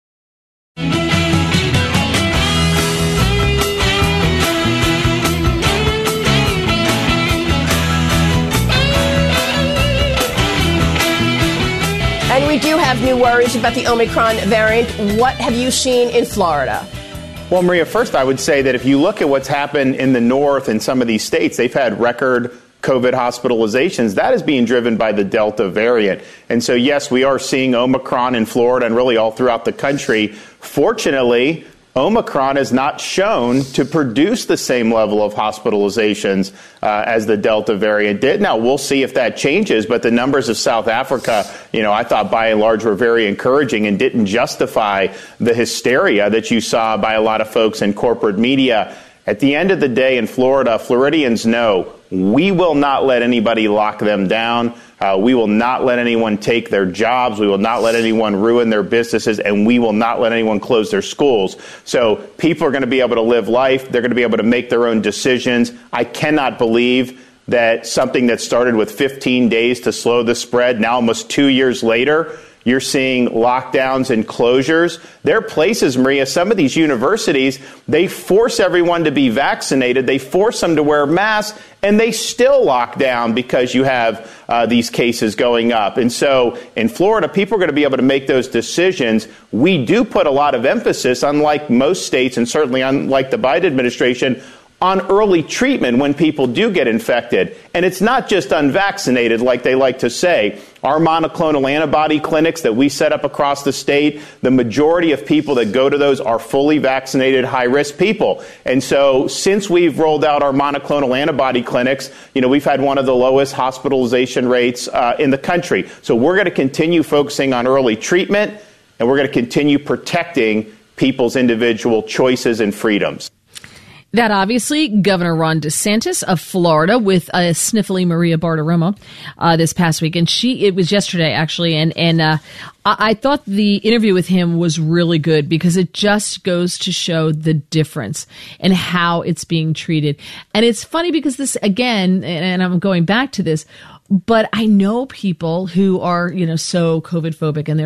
And we do have new worries about the Omicron variant. What have you seen in Florida? Well, Maria, first I would say that if you look at what's happened in the north in some of these states, they've had record COVID hospitalizations. That is being driven by the Delta variant. And so, yes, we are seeing Omicron in Florida and really all throughout the country. Fortunately, Omicron has not shown to produce the same level of hospitalizations as the Delta variant did. Now, we'll see if that changes, but the numbers of South Africa, I thought by and large were very encouraging and didn't justify the hysteria that you saw by a lot of folks in corporate media. At the end of the day in Florida, Floridians know we will not let anybody lock them down. We will not let anyone take their jobs. We will not let anyone ruin their businesses, and we will not let anyone close their schools. So people are going to be able to live life. They're going to be able to make their own decisions. I cannot believe that something that started with 15 days to slow the spread, now almost 2 years later, you're seeing lockdowns and closures. There are places, Maria, some of these universities, they force everyone to be vaccinated. They force them to wear masks, and they still lock down because you have these cases going up. And so in Florida, people are going to be able to make those decisions. We do put a lot of emphasis, unlike most states and certainly unlike the Biden administration, on early treatment when people do get infected. And it's not just unvaccinated like they like to say. Our monoclonal antibody clinics that we set up across the state, the majority of people that go to those are fully vaccinated, high-risk people. And so since we've rolled out our monoclonal antibody clinics, we've had one of the lowest hospitalization rates in the country. So we're going to continue focusing on early treatment, and we're going to continue protecting people's individual choices and freedoms. That obviously Governor Ron DeSantis of Florida with a sniffly Maria Bartiromo this past week. And it was yesterday, actually. And I thought the interview with him was really good because it just goes to show the difference and how it's being treated. And it's funny because this, again, and I'm going back to this, but I know people who are, so COVID phobic, and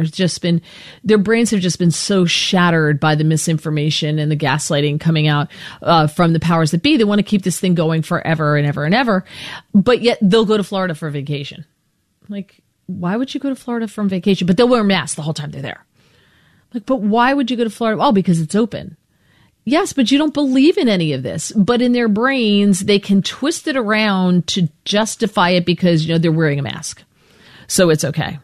their brains have just been so shattered by the misinformation and the gaslighting coming out from the powers that be. They want to keep this thing going forever and ever and ever, but yet they'll go to Florida for a vacation. Like, why would you go to Florida for a vacation? But they'll wear masks the whole time they're there. Like, but why would you go to Florida? Oh, because it's open. Yes, but you don't believe in any of this. But in their brains, they can twist it around to justify it because, they're wearing a mask. So it's okay.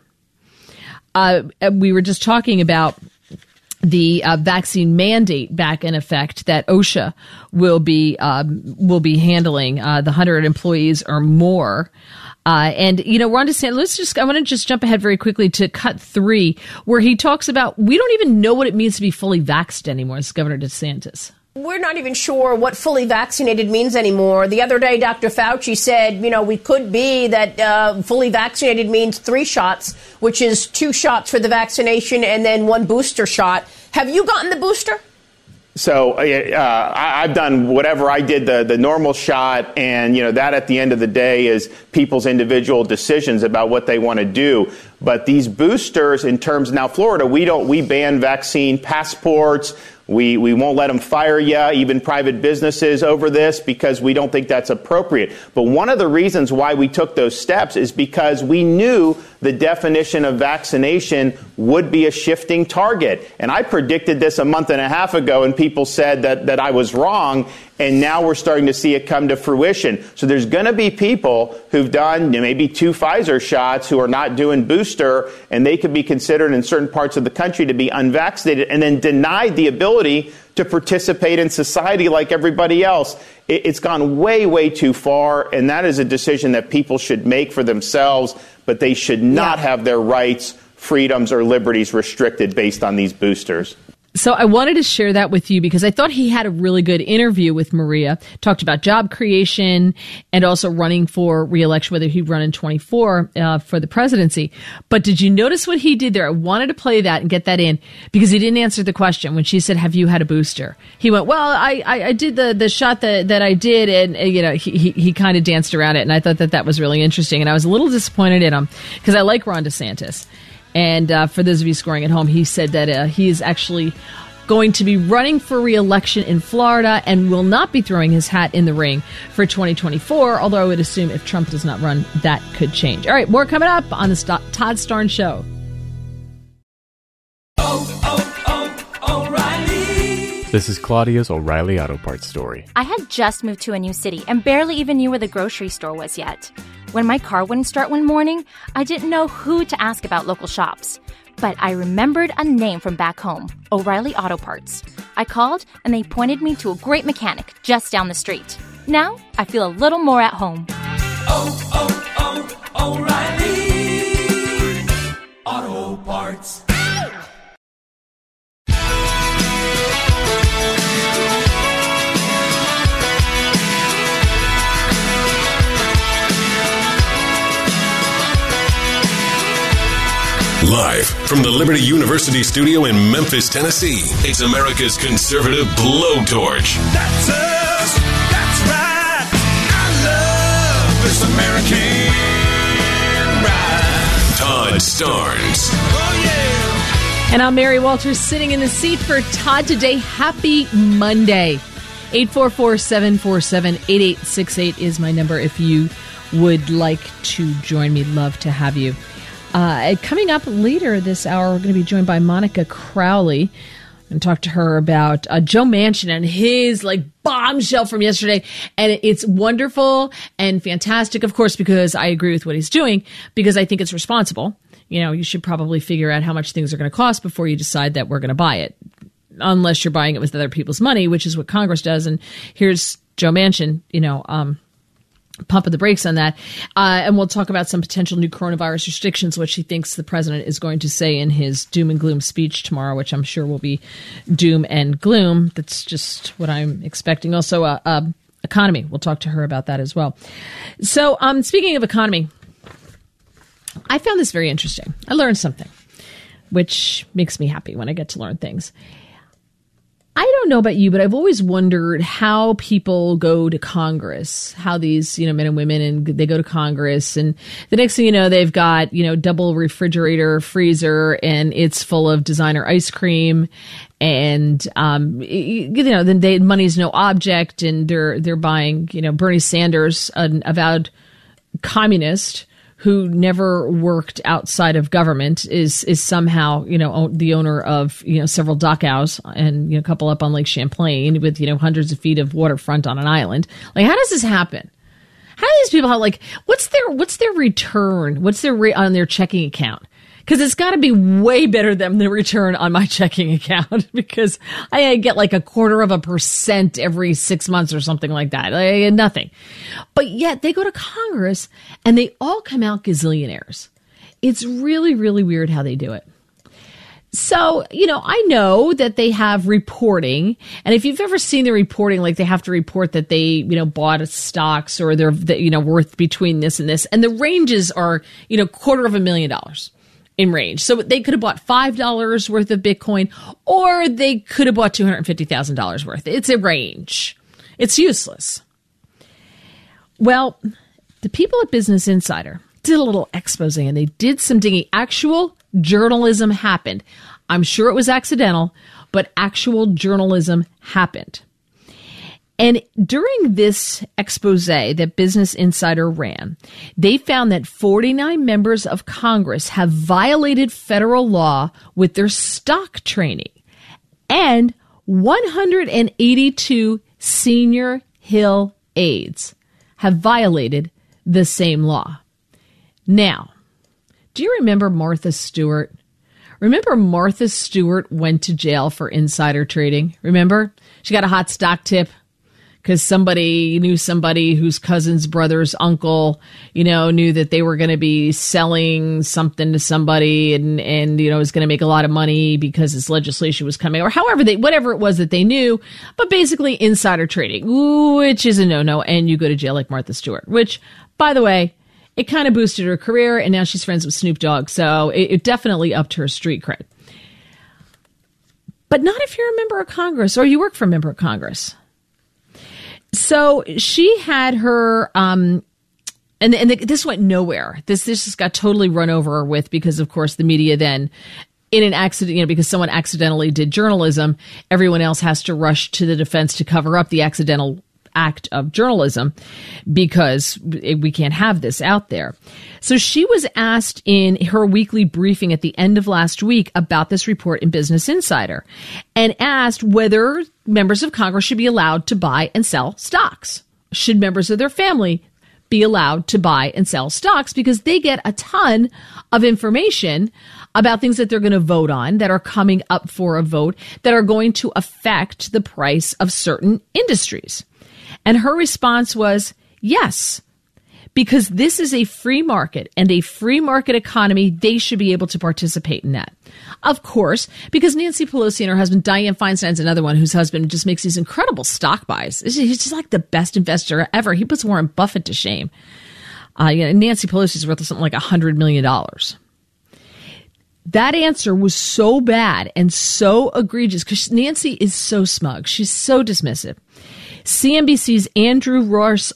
We were just talking about the vaccine mandate back in effect that OSHA will be handling, the 100 employees or more. And Ron DeSantis, I want to just jump ahead very quickly to cut 3, where he talks about, we don't even know what it means to be fully vaxxed anymore, as Governor DeSantis. We're not even sure what fully vaccinated means anymore. The other day, Dr. Fauci said, we could be that fully vaccinated means 3 shots, which is 2 shots for the vaccination and then 1 booster shot. Have you gotten the booster? So I've done whatever I did, the normal shot, and that at the end of the day is people's individual decisions about what they want to do. But these boosters, in terms now, Florida, we ban vaccine passports. We won't let them fire you, even private businesses, over this because we don't think that's appropriate. But one of the reasons why we took those steps is because we knew the definition of vaccination would be a shifting target. And I predicted this a month and a half ago, and people said that I was wrong. And now we're starting to see it come to fruition. So there's going to be people who've done maybe 2 Pfizer shots who are not doing booster, and they could be considered in certain parts of the country to be unvaccinated and then denied the ability to participate in society like everybody else. It's gone way, way too far, and that is a decision that people should make for themselves, but they should not have their rights, freedoms, or liberties restricted based on these boosters. So I wanted to share that with you because I thought he had a really good interview with Maria, talked about job creation and also running for re-election, whether he'd run in 24 for the presidency. But did you notice what he did there? I wanted to play that and get that in because he didn't answer the question when she said, have you had a booster? He went, well, I did the shot that I did, and he kind of danced around it, and I thought that was really interesting. And I was a little disappointed in him because I like Ron DeSantis. And for those of you scoring at home, he said that he is actually going to be running for re-election in Florida and will not be throwing his hat in the ring for 2024, although I would assume if Trump does not run, that could change. All right, more coming up on the Todd Starnes Show. O'Reilly. This is Claudia's O'Reilly Auto Parts story. I had just moved to a new city and barely even knew where the grocery store was yet. When my car wouldn't start one morning, I didn't know who to ask about local shops. But I remembered a name from back home, O'Reilly Auto Parts. I called, and they pointed me to a great mechanic just down the street. Now, I feel a little more at home. O'Reilly Auto Parts. Live from the Liberty University studio in Memphis, Tennessee, it's America's conservative blowtorch. That's us. That's right. I love this American ride. Todd Starnes. Oh, yeah. And I'm Mary Walters sitting in the seat for Todd today. Happy Monday. 844-747-8868 is my number if you would like to join me. Love to have you. Coming up later this hour, we're going to be joined by Monica Crowley and talk to her about Joe Manchin and his bombshell from yesterday. And it's wonderful and fantastic, of course, because I agree with what he's doing, because I think it's responsible. You should probably figure out how much things are going to cost before you decide that we're going to buy it, unless you're buying it with other people's money, which is what Congress does. And here's Joe Manchin, pumping the brakes on that. And we'll talk about some potential new coronavirus restrictions, which he thinks the president is going to say in his doom and gloom speech tomorrow, which I'm sure will be doom and gloom. That's just what I'm expecting. Also, economy. We'll talk to her about that as well. So speaking of economy, I found this very interesting. I learned something, which makes me happy when I get to learn things. I don't know about you, but I've always wondered how people go to Congress, how these, men and women, and they go to Congress, and the next thing you know, they've got, double refrigerator, freezer, and it's full of designer ice cream, and, then money's no object, and they're buying, Bernie Sanders, an avowed communist, who never worked outside of government, is somehow, the owner of, several dockows and, a couple up on Lake Champlain with, hundreds of feet of waterfront on an island. How does this happen? How do these people have, what's their return? What's their rate on their checking account? Because it's got to be way better than the return on my checking account, because I get 0.25% every 6 months or something like that. I get nothing. But yet they go to Congress and they all come out gazillionaires. It's really, really weird how they do it. So, I know that they have reporting, and if you've ever seen the reporting, they have to report that they, bought stocks or they're, worth between this and this, and the ranges are, $250,000. In range. So they could have bought $5 worth of Bitcoin, or they could have bought $250,000 worth. It's a range. It's useless. Well, the people at Business Insider did a little expose, and they did some digging. Actual journalism happened. I'm sure it was accidental, but actual journalism happened. And during this expose that Business Insider ran, they found that 49 members of Congress have violated federal law with their stock trading, and 182 senior Hill aides have violated the same law. Now, do you remember Martha Stewart? Remember Martha Stewart went to jail for insider trading? Remember? She got a hot stock tip because somebody knew somebody whose cousin's brother's uncle, knew that they were going to be selling something to somebody and was going to make a lot of money because this legislation was coming, or whatever it was that they knew, but basically insider trading, which is a no-no, and you go to jail like Martha Stewart, which, by the way, it kind of boosted her career, and now she's friends with Snoop Dogg, so it definitely upped her street cred. But not if you're a member of Congress or you work for a member of Congress. So she had her, and this went nowhere. This just got totally run over with because, of course, the media then, in an accident, because someone accidentally did journalism, everyone else has to rush to the defense to cover up the accidental act of journalism because we can't have this out there. So she was asked in her weekly briefing at the end of last week about this report in Business Insider and asked whether members of Congress should be allowed to buy and sell stocks. Should members of their family be allowed to buy and sell stocks because they get a ton of information about things that they're going to vote on, that are coming up for a vote, that are going to affect the price of certain industries. And her response was, yes, because this is a free market and a free market economy, they should be able to participate in that. Of course, because Nancy Pelosi and her husband, Dianne Feinstein's another one whose husband just makes these incredible stock buys. He's just like the best investor ever. He puts Warren Buffett to shame. Nancy Pelosi's worth something like $100 million. That answer was so bad and so egregious because Nancy is so smug. She's so dismissive. CNBC's Andrew Ross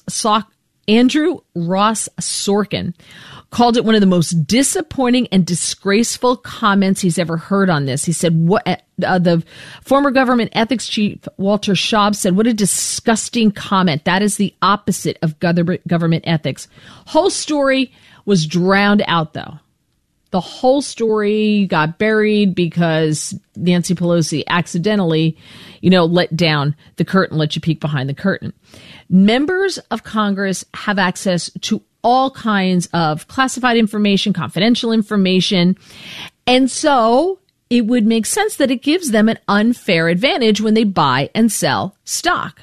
Sorkin called it one of the most disappointing and disgraceful comments he's ever heard on this. He said, the former government ethics chief, Walter Shaub, said, what a disgusting comment. That is the opposite of government ethics. Whole story was drowned out, though. The whole story got buried because Nancy Pelosi accidentally, let down the curtain, let you peek behind the curtain. Members of Congress have access to all kinds of classified information, confidential information. And so it would make sense that it gives them an unfair advantage when they buy and sell stock.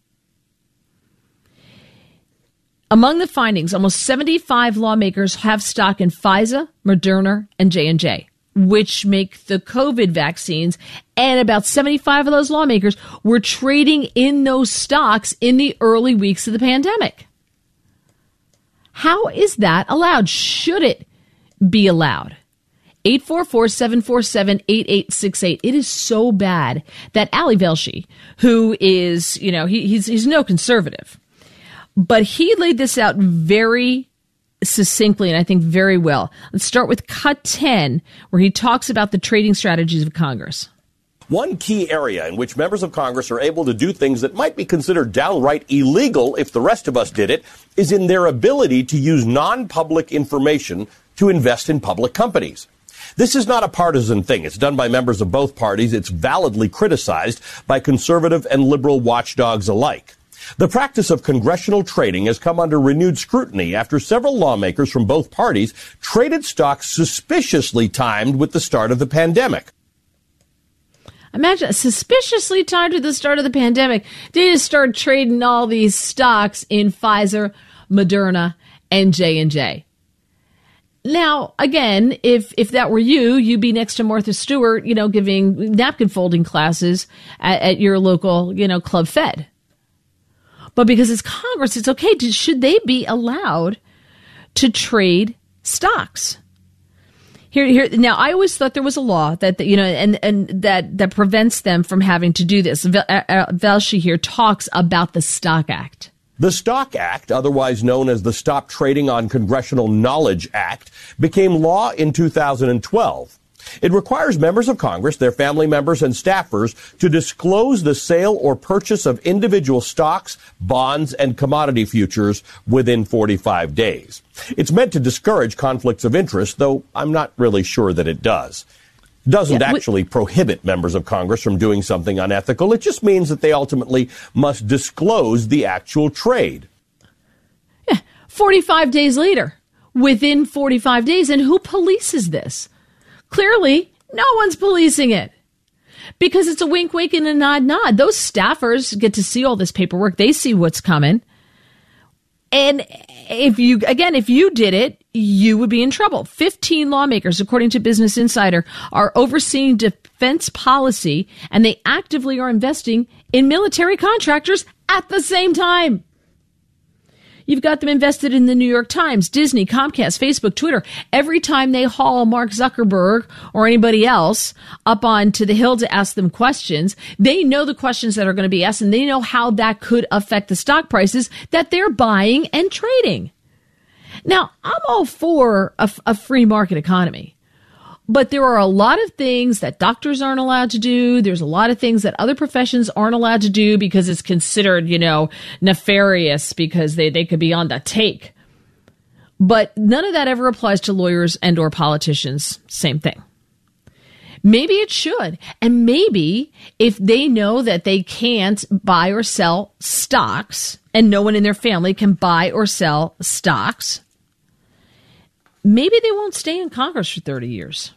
Among the findings, almost 75 lawmakers have stock in Pfizer, Moderna, and J&J, which make the COVID vaccines. And about 75 of those lawmakers were trading in those stocks in the early weeks of the pandemic. How is that allowed? Should it be allowed? 844-747-8868. It is so bad that Ali Velshi, who is, he's no conservative, but he laid this out very succinctly and I think very well. Let's start with cut 10, where he talks about the trading strategies of Congress. One key area in which members of Congress are able to do things that might be considered downright illegal if the rest of us did it is in their ability to use non-public information to invest in public companies. This is not a partisan thing. It's done by members of both parties. It's validly criticized by conservative and liberal watchdogs alike. The practice of congressional trading has come under renewed scrutiny after several lawmakers from both parties traded stocks suspiciously timed with the start of the pandemic. Imagine, suspiciously timed with the start of the pandemic. They just started trading all these stocks in Pfizer, Moderna, and J&J. Now, again, if that were you, you'd be next to Martha Stewart, giving napkin folding classes at your local, Club Fed. But because it's Congress, it's okay. Should they be allowed to trade stocks? Here. Now, I always thought there was a law that and that prevents them from having to do this. Velshi here talks about the Stock Act. The Stock Act, otherwise known as the Stop Trading on Congressional Knowledge Act, became law in 2012. It requires members of Congress, their family members, and staffers to disclose the sale or purchase of individual stocks, bonds, and commodity futures within 45 days. It's meant to discourage conflicts of interest, though I'm not really sure that it does. It doesn't actually prohibit members of Congress from doing something unethical. It just means that they ultimately must disclose the actual trade. 45 days later, within 45 days, and who polices this? Clearly, no one's policing it because it's a wink, wink, and a nod, nod. Those staffers get to see all this paperwork. They see what's coming. And if you did it, you would be in trouble. 15 lawmakers, according to Business Insider, are overseeing defense policy, and they actively are investing in military contractors at the same time. You've got them invested in the New York Times, Disney, Comcast, Facebook, Twitter. Every time they haul Mark Zuckerberg or anybody else up onto the Hill to ask them questions, they know the questions that are going to be asked, and they know how that could affect the stock prices that they're buying and trading. Now, I'm all for a free market economy. But there are a lot of things that doctors aren't allowed to do. There's a lot of things that other professions aren't allowed to do because it's considered, nefarious because they could be on the take. But none of that ever applies to lawyers and or politicians. Same thing. Maybe it should. And maybe if they know that they can't buy or sell stocks and no one in their family can buy or sell stocks, maybe they won't stay in Congress for 30 years.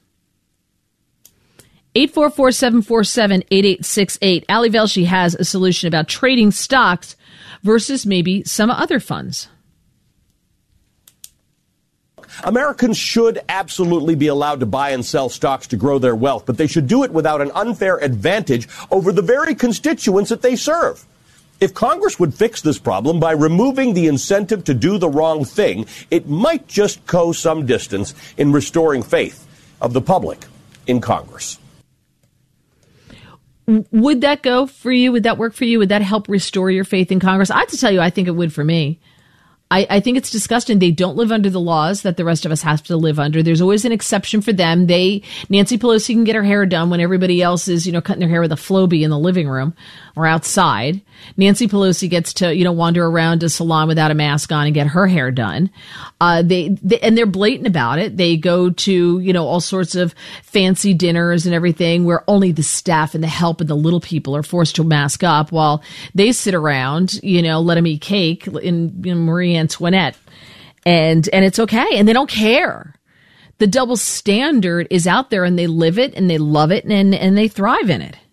844-747-8868. Ali Velshi has a solution about trading stocks versus maybe some other funds. Americans should absolutely be allowed to buy and sell stocks to grow their wealth, but they should do it without an unfair advantage over the very constituents that they serve. If Congress would fix this problem by removing the incentive to do the wrong thing, it might just go some distance in restoring faith of the public in Congress. Would that go for you? Would that work for you? Would that help restore your faith in Congress? I have to tell you, I think it would for me. I think it's disgusting. They don't live under the laws that the rest of us have to live under. There's always an exception for them. Nancy Pelosi can get her hair done when everybody else is, cutting their hair with a Flowbee in the living room or outside. Nancy Pelosi gets to, wander around a salon without a mask on and get her hair done. And they're blatant about it. They go to, all sorts of fancy dinners and everything where only the staff and the help and the little people are forced to mask up while they sit around, let them eat cake in Marie Antoinette. And it's okay. And they don't care. The double standard is out there and they live it and they love it and they thrive in it.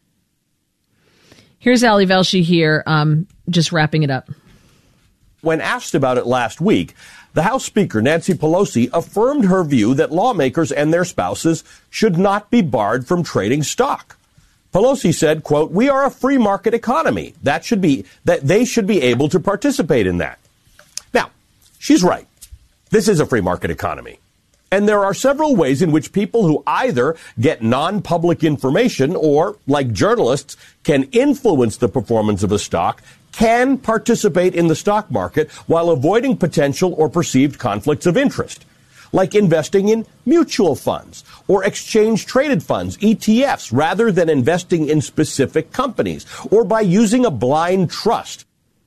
Here's Ali Velshi here, just wrapping it up. When asked about it last week, the House Speaker, Nancy Pelosi, affirmed her view that lawmakers and their spouses should not be barred from trading stock. Pelosi said, quote, "We are a free market economy. That they should be able to participate in that." Now, she's right. This is a free market economy. And there are several ways in which people who either get non-public information or, like journalists, can influence the performance of a stock, can participate in the stock market while avoiding potential or perceived conflicts of interest, like investing in mutual funds or exchange-traded funds, ETFs, rather than investing in specific companies, or by using a blind trust.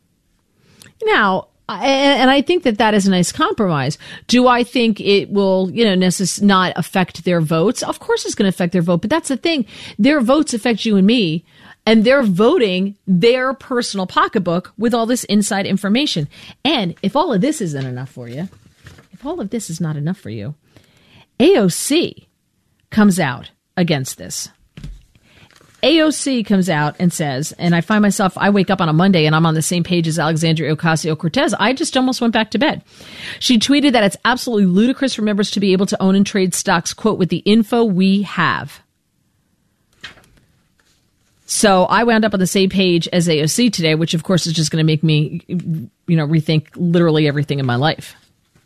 Now, and I think that is a nice compromise. Do I think it will, not affect their votes? Of course it's going to affect their vote, but that's the thing. Their votes affect you and me, and they're voting their personal pocketbook with all this inside information. And if all of this isn't enough for you, if all of this is not enough for you, AOC comes out against this. AOC comes out and says, and I wake up on a Monday and I'm on the same page as Alexandria Ocasio-Cortez. I just almost went back to bed. She tweeted that it's absolutely ludicrous for members to be able to own and trade stocks, quote, with the info we have. So I wound up on the same page as AOC today, which of course is just going to make me, rethink literally everything in my life.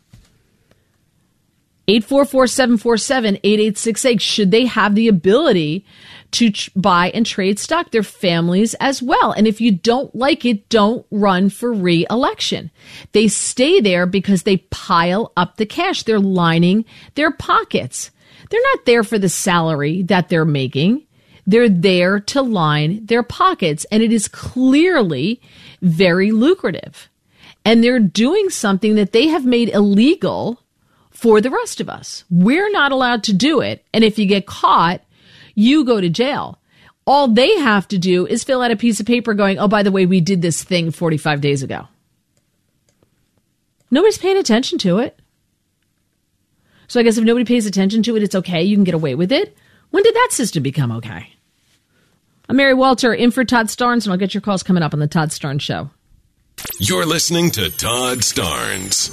844-747-8868. Should they have the ability to buy and trade stock? Their families as well. And if you don't like it, don't run for re-election. They stay there because they pile up the cash. They're lining their pockets. They're not there for the salary that they're making. They're there to line their pockets, and it is clearly very lucrative. And they're doing something that they have made illegal for the rest of us. We're not allowed to do it, and if you get caught, you go to jail. All they have to do is fill out a piece of paper going, oh, by the way, we did this thing 45 days ago. Nobody's paying attention to it. So I guess if nobody pays attention to it, it's okay. You can get away with it. When did that system become okay? I'm Mary Walter, in for Todd Starnes, and I'll get your calls coming up on the Todd Starnes Show. You're listening to Todd Starnes.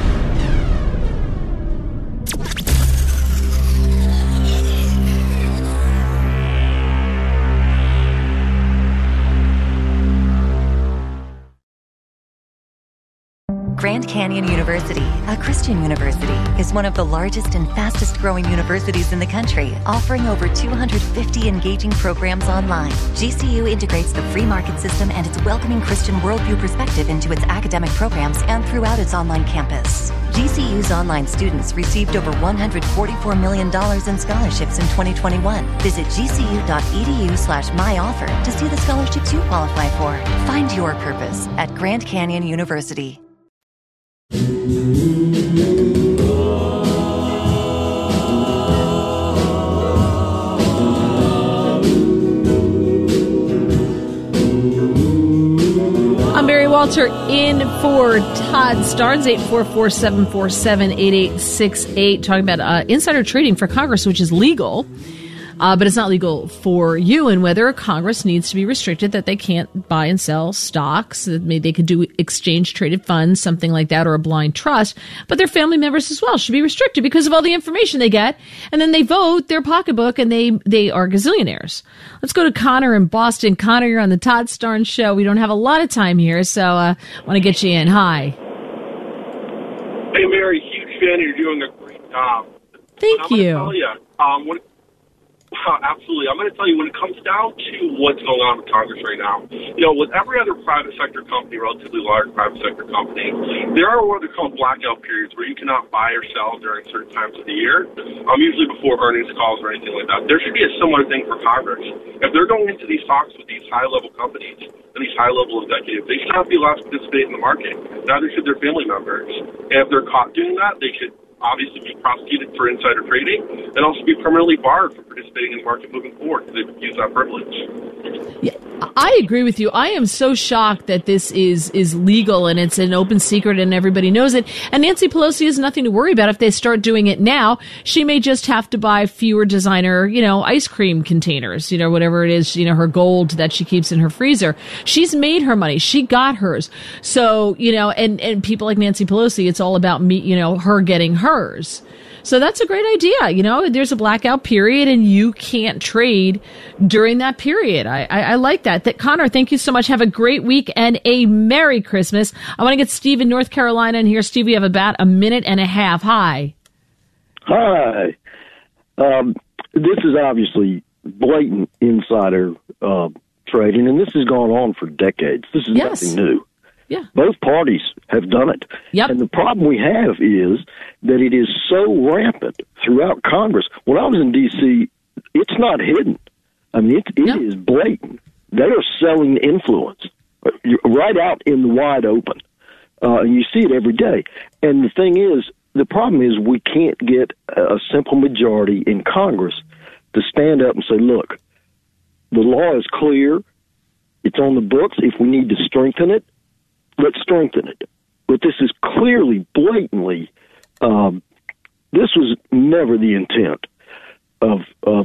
Grand Canyon University, a Christian university, is one of the largest and fastest growing universities in the country, offering over 250 engaging programs online. GCU integrates the free market system and its welcoming Christian worldview perspective into its academic programs and throughout its online campus. GCU's online students received over $144 million in scholarships in 2021. Visit gcu.edu/myoffer to see the scholarships you qualify for. Find your purpose at Grand Canyon University. I'm Mary Walter, in for Todd Starnes, 844-747-8868, talking about insider trading for Congress, which is legal. But it's not legal for you, and whether Congress needs to be restricted, that they can't buy and sell stocks, that maybe they could do exchange traded funds, something like that, or a blind trust. But their family members as well should be restricted because of all the information they get. And then they vote their pocketbook and they are gazillionaires. Let's go to Connor in Boston. Connor, you're on the Todd Starnes Show. We don't have a lot of time here, so I want to get you in. Hi. Hey, Mary, huge fan. You're doing a great job. Thank you. Tell you, absolutely. I'm going to tell you, when it comes down to what's going on with Congress right now, with every other private sector company, relatively large private sector company, there are what are called blackout periods where you cannot buy or sell during certain times of the year, usually before earnings calls or anything like that. There should be a similar thing for Congress. If they're going into these talks with these high-level companies and these high-level executives, they should not be allowed to participate in the market. Neither should their family members. And if they're caught doing that, they should obviously be prosecuted for insider trading and also be permanently barred from participating in the market moving forward because they've used that privilege. Yeah, I agree with you. I am so shocked that this is legal and it's an open secret and everybody knows it. And Nancy Pelosi has nothing to worry about if they start doing it now. She may just have to buy fewer designer, ice cream containers, whatever it is, her gold that she keeps in her freezer. She's made her money. She got hers. So, and people like Nancy Pelosi, it's all about me, her getting hers. So that's a great idea. There's a blackout period and you can't trade during that period. I like that. Connor, thank you so much. Have a great week and a Merry Christmas. I want to get Steve in North Carolina in here. Steve, we have about a minute and a half. Hi. Hi. This is obviously blatant insider trading, and this has gone on for decades. This is nothing new. Yeah. Both parties have done it. Yep. And the problem we have is that it is so rampant throughout Congress. When I was in D.C., it's not hidden. I mean, it is blatant. They are selling influence right out in the wide open. And you see it every day. And the thing is, the problem is we can't get a simple majority in Congress to stand up and say, look, the law is clear. It's on the books. If we need to strengthen it, let's strengthen it. But this is clearly, blatantly, this was never the intent of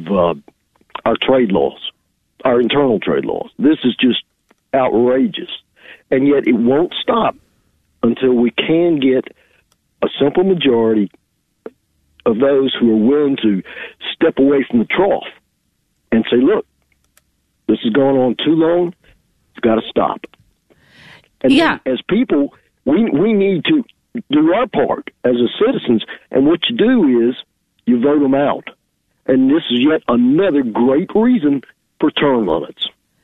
our trade laws, our internal trade laws. This is just outrageous. And yet it won't stop until we can get a simple majority of those who are willing to step away from the trough and say, look, this is going on too long. It's got to stop. And as people, we need to do our part as citizens. And what you do is you vote them out. And this is yet another great reason for term limits.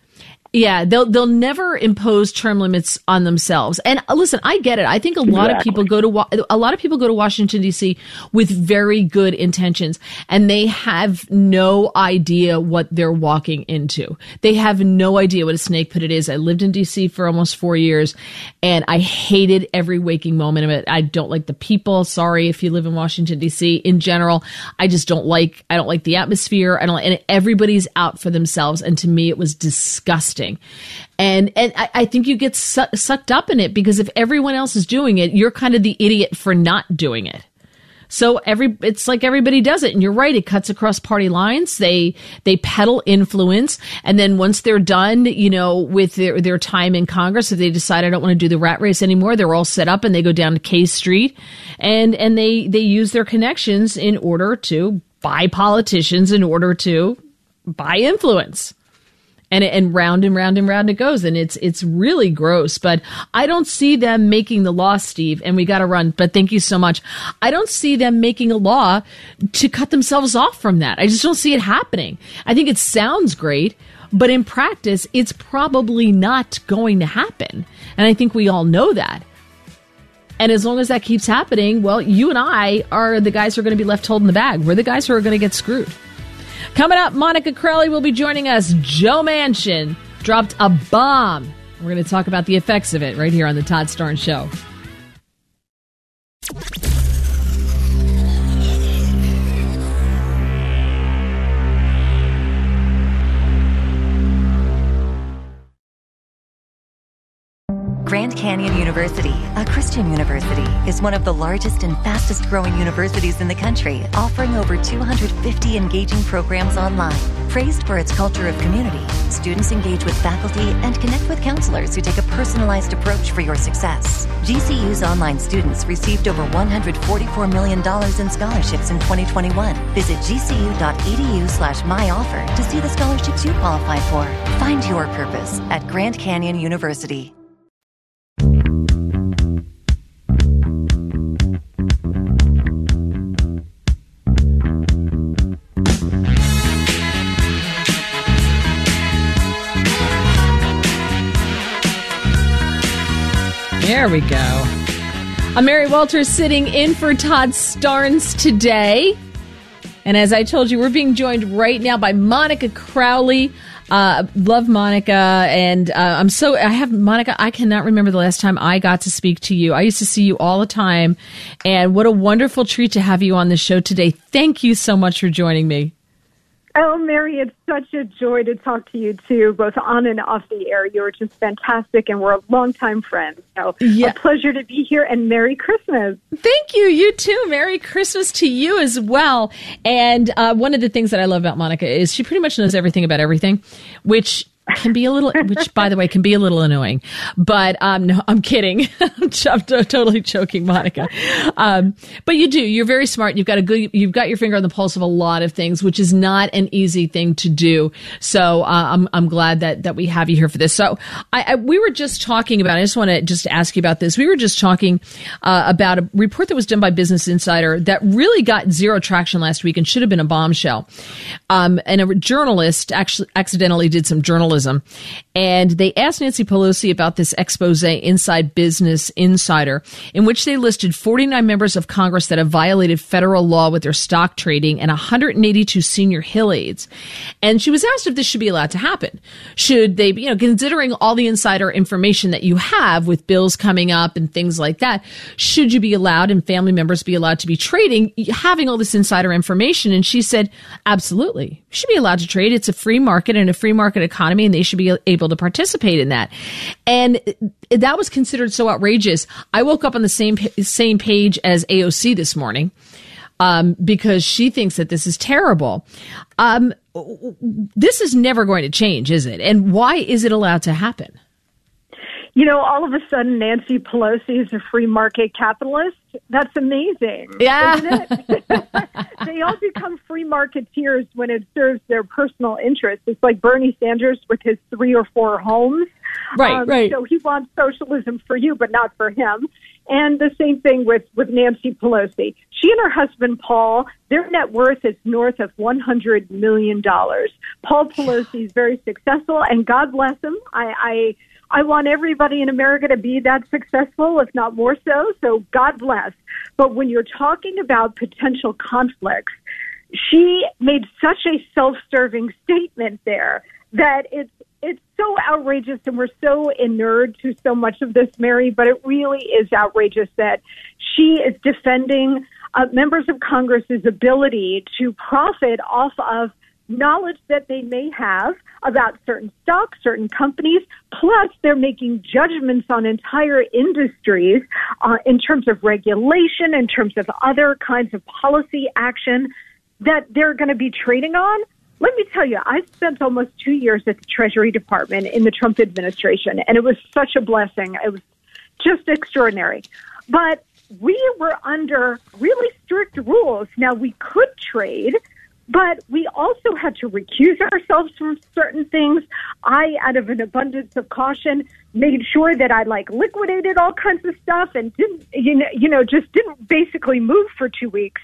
Yeah, they'll never impose term limits on themselves. And listen, I get it. I think a lot of people go to Washington D.C. with very good intentions, and they have no idea what they're walking into. They have no idea what a snake pit it is. I lived in D.C. for almost 4 years, and I hated every waking moment of it. I don't like the people. Sorry if you live in Washington D.C. In general, I don't like the atmosphere. And everybody's out for themselves. And to me, it was disgusting. And I think you get sucked up in it, because if everyone else is doing it, you're kind of the idiot for not doing it. So it's like everybody does it. And you're right. It cuts across party lines. They peddle influence. And then once they're done, with their time in Congress, if they decide I don't want to do the rat race anymore, they're all set up and they go down to K Street and they use their connections in order to buy politicians, in order to buy influence. And round and round and round it goes. And it's really gross. But I don't see them making the law, Steve, and we got to run. But thank you so much. I don't see them making a law to cut themselves off from that. I just don't see it happening. I think it sounds great, but in practice, it's probably not going to happen. And I think we all know that. And as long as that keeps happening, well, you and I are the guys who are going to be left holding the bag. We're the guys who are going to get screwed. Coming up, Monica Crowley will be joining us. Joe Manchin dropped a bomb. We're going to talk about the effects of it right here on the Todd Starnes Show. Grand Canyon University, a Christian university, is one of the largest and fastest growing universities in the country, offering over 250 engaging programs online. Praised for its culture of community, students engage with faculty and connect with counselors who take a personalized approach for your success. GCU's online students received over $144 million in scholarships in 2021. Visit gcu.edu/myoffer to see the scholarships you qualify for. Find your purpose at Grand Canyon University. There we go. I'm Mary Walters sitting in for Todd Starnes today. And as I told you, we're being joined right now by Monica Crowley. Love Monica. And Monica, I cannot remember the last time I got to speak to you. I used to see you all the time. And what a wonderful treat to have you on the show today. Thank you so much for joining me. Oh, Mary, it's such a joy to talk to you, too, both on and off the air. You're just fantastic, and we're a longtime friends. So a pleasure to be here, and Merry Christmas. Thank you. You, too. Merry Christmas to you as well. And one of the things that I love about Monica is she pretty much knows everything about everything, which by the way, can be a little annoying. But no, I'm kidding. I'm totally joking, Monica. But you're very smart. You've got your finger on the pulse of a lot of things, which is not an easy thing to do. So I'm glad that we have you here for this. So we were just talking about, I just want to ask you about this. We were just talking about a report that was done by Business Insider that really got zero traction last week and should have been a bombshell. And a journalist actually accidentally did some journalism. And they asked Nancy Pelosi about this expose inside Business Insider, in which they listed 49 members of Congress that have violated federal law with their stock trading and 182 senior Hill aides. And she was asked if this should be allowed to happen. Should they be, considering all the insider information that you have with bills coming up and things like that, should you be allowed and family members be allowed to be trading, having all this insider information? And she said, absolutely. You should be allowed to trade. It's a free market and a free market economy, and they should be able to participate in that. And that was considered so outrageous. I woke up on the same page as AOC this morning because she thinks that this is terrible. This is never going to change, is it? And why is it allowed to happen? All of a sudden, Nancy Pelosi is a free market capitalist. That's amazing. Yeah. Isn't it? They all become free marketeers when it serves their personal interests. It's like Bernie Sanders with his 3 or 4 homes. Right. So he wants socialism for you, but not for him. And the same thing with Nancy Pelosi. She and her husband, Paul, their net worth is north of $100 million. Paul Pelosi is very successful, and God bless him. I want everybody in America to be that successful, if not more so. So God bless. But when you're talking about potential conflicts, she made such a self-serving statement there that it's so outrageous, and we're so inured to so much of this, Mary, but it really is outrageous that she is defending members of Congress's ability to profit off of knowledge that they may have about certain stocks, certain companies, plus they're making judgments on entire industries in terms of regulation, in terms of other kinds of policy action that they're going to be trading on. Let me tell you, I spent almost 2 years at the Treasury Department in the Trump administration, and it was such a blessing. It was just extraordinary. But we were under really strict rules. Now, we could trade, but we also had to recuse ourselves from certain things. I, out of an abundance of caution, made sure that I liquidated all kinds of stuff and just didn't basically move for 2 weeks,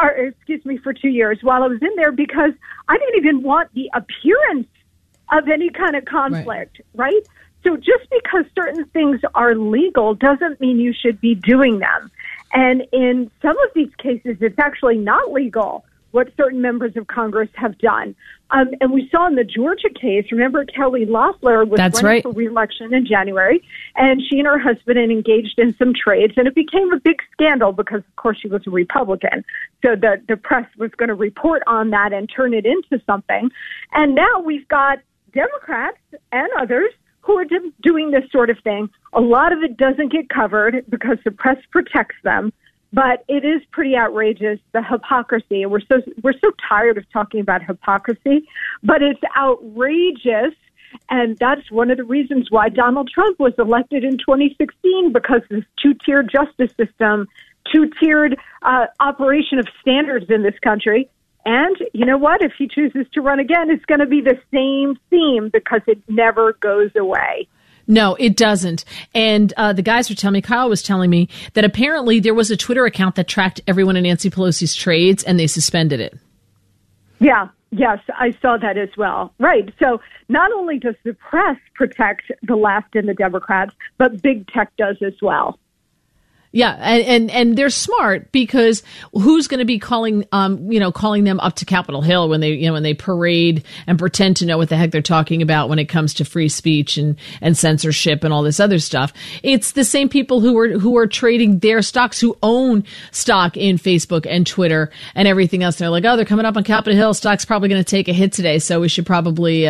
for 2 years while I was in there, because I didn't even want the appearance of any kind of conflict, right? So just because certain things are legal doesn't mean you should be doing them. And in some of these cases, it's actually not legal what certain members of Congress have done. And we saw in the Georgia case, remember Kelly Loeffler was running for re-election in January, and she and her husband had engaged in some trades, and it became a big scandal because, of course, she was a Republican. So the press was going to report on that and turn it into something. And now we've got Democrats and others who are doing this sort of thing. A lot of it doesn't get covered because the press protects them. But it is pretty outrageous, the hypocrisy. We're so tired of talking about hypocrisy, but it's outrageous. And that's one of the reasons why Donald Trump was elected in 2016, because this two-tiered justice system, two-tiered operation of standards in this country. And you know what? If he chooses to run again, it's going to be the same theme because it never goes away. No, it doesn't. And the guys were telling me, Kyle was telling me that apparently there was a Twitter account that tracked everyone in Nancy Pelosi's trades, and they suspended it. Yeah, yes, I saw that as well. Right. So not only does the press protect the left and the Democrats, but big tech does as well. Yeah, and they're smart, because who's going to be calling them up to Capitol Hill when they parade and pretend to know what the heck they're talking about when it comes to free speech and censorship and all this other stuff? It's the same people who are trading their stocks, who own stock in Facebook and Twitter and everything else. They're like, oh, they're coming up on Capitol Hill. Stock's probably going to take a hit today, so we should probably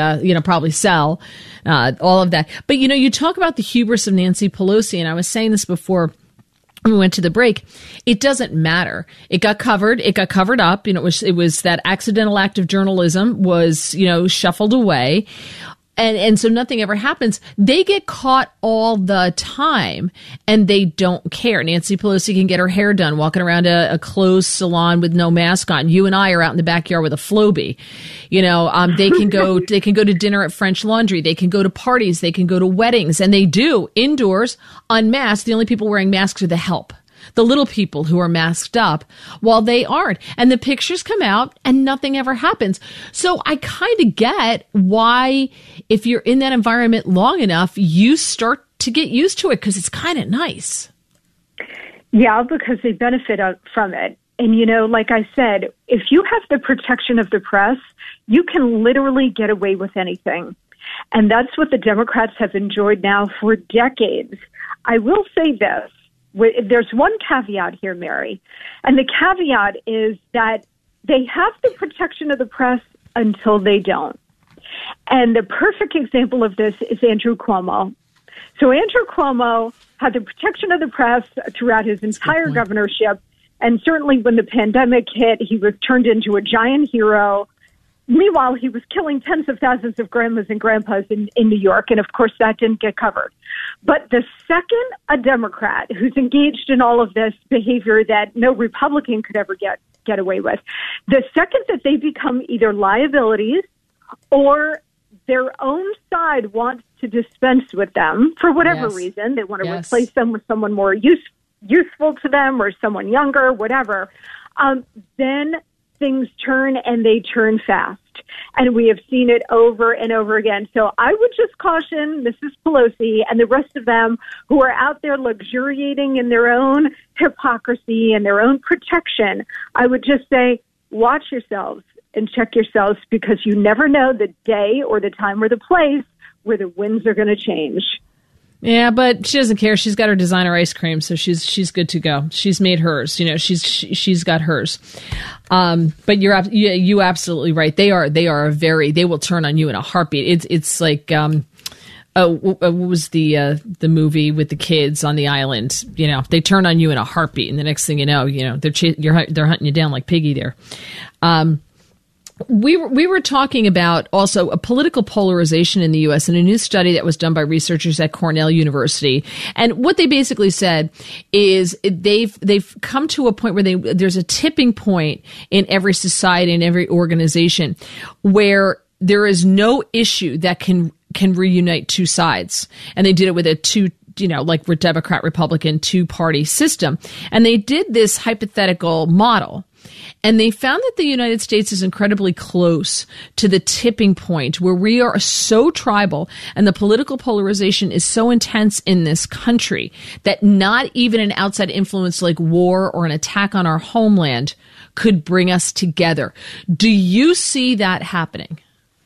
sell all of that. But you talk about the hubris of Nancy Pelosi, and I was saying this before we went to the break. It doesn't matter. It got covered. It got covered up. It was that accidental act of journalism was, shuffled away. And so nothing ever happens. They get caught all the time, and they don't care. Nancy Pelosi can get her hair done walking around a closed salon with no mask on. You and I are out in the backyard with a Flowbee. They can go to dinner at French Laundry. They can go to parties. They can go to weddings, and they do indoors, unmasked. The only people wearing masks are the help. The little people who are masked up while they aren't. And the pictures come out and nothing ever happens. So I kind of get why, if you're in that environment long enough, you start to get used to it, because it's kind of nice. Yeah, because they benefit from it. And, like I said, if you have the protection of the press, you can literally get away with anything. And that's what the Democrats have enjoyed now for decades. I will say this. There's one caveat here, Mary, and the caveat is that they have the protection of the press until they don't. And the perfect example of this is Andrew Cuomo. So Andrew Cuomo had the protection of the press throughout his entire governorship, and certainly when the pandemic hit, he was turned into a giant hero. Meanwhile, he was killing tens of thousands of grandmas and grandpas in New York, and of course that didn't get covered. But the second a Democrat who's engaged in all of this behavior that no Republican could ever get away with, the second that they become either liabilities or their own side wants to dispense with them for whatever reason, they want to replace them with someone more useful to them or someone younger, whatever, then things turn, and they turn fast. And we have seen it over and over again. So I would just caution Mrs. Pelosi and the rest of them who are out there luxuriating in their own hypocrisy and their own protection. I would just say, watch yourselves and check yourselves, because you never know the day or the time or the place where the winds are going to change. Yeah, but she doesn't care. She's got her designer ice cream, so she's good to go. She's made hers. You know, she's got hers. But you absolutely right. They will turn on you in a heartbeat. It's like what was the movie with the kids on the island? You know, they turn on you in a heartbeat, and the next thing you know, they're hunting you down like Piggy there. We were talking about also a political polarization in the U.S. in a new study that was done by researchers at Cornell University. And what they basically said is they've come to a point where there's a tipping point in every society and every organization where there is no issue that can reunite two sides. And they did it with like with Democrat, Republican, two-party system. And they did this hypothetical model. And they found that the United States is incredibly close to the tipping point where we are so tribal and the political polarization is so intense in this country that not even an outside influence like war or an attack on our homeland could bring us together. Do you see that happening?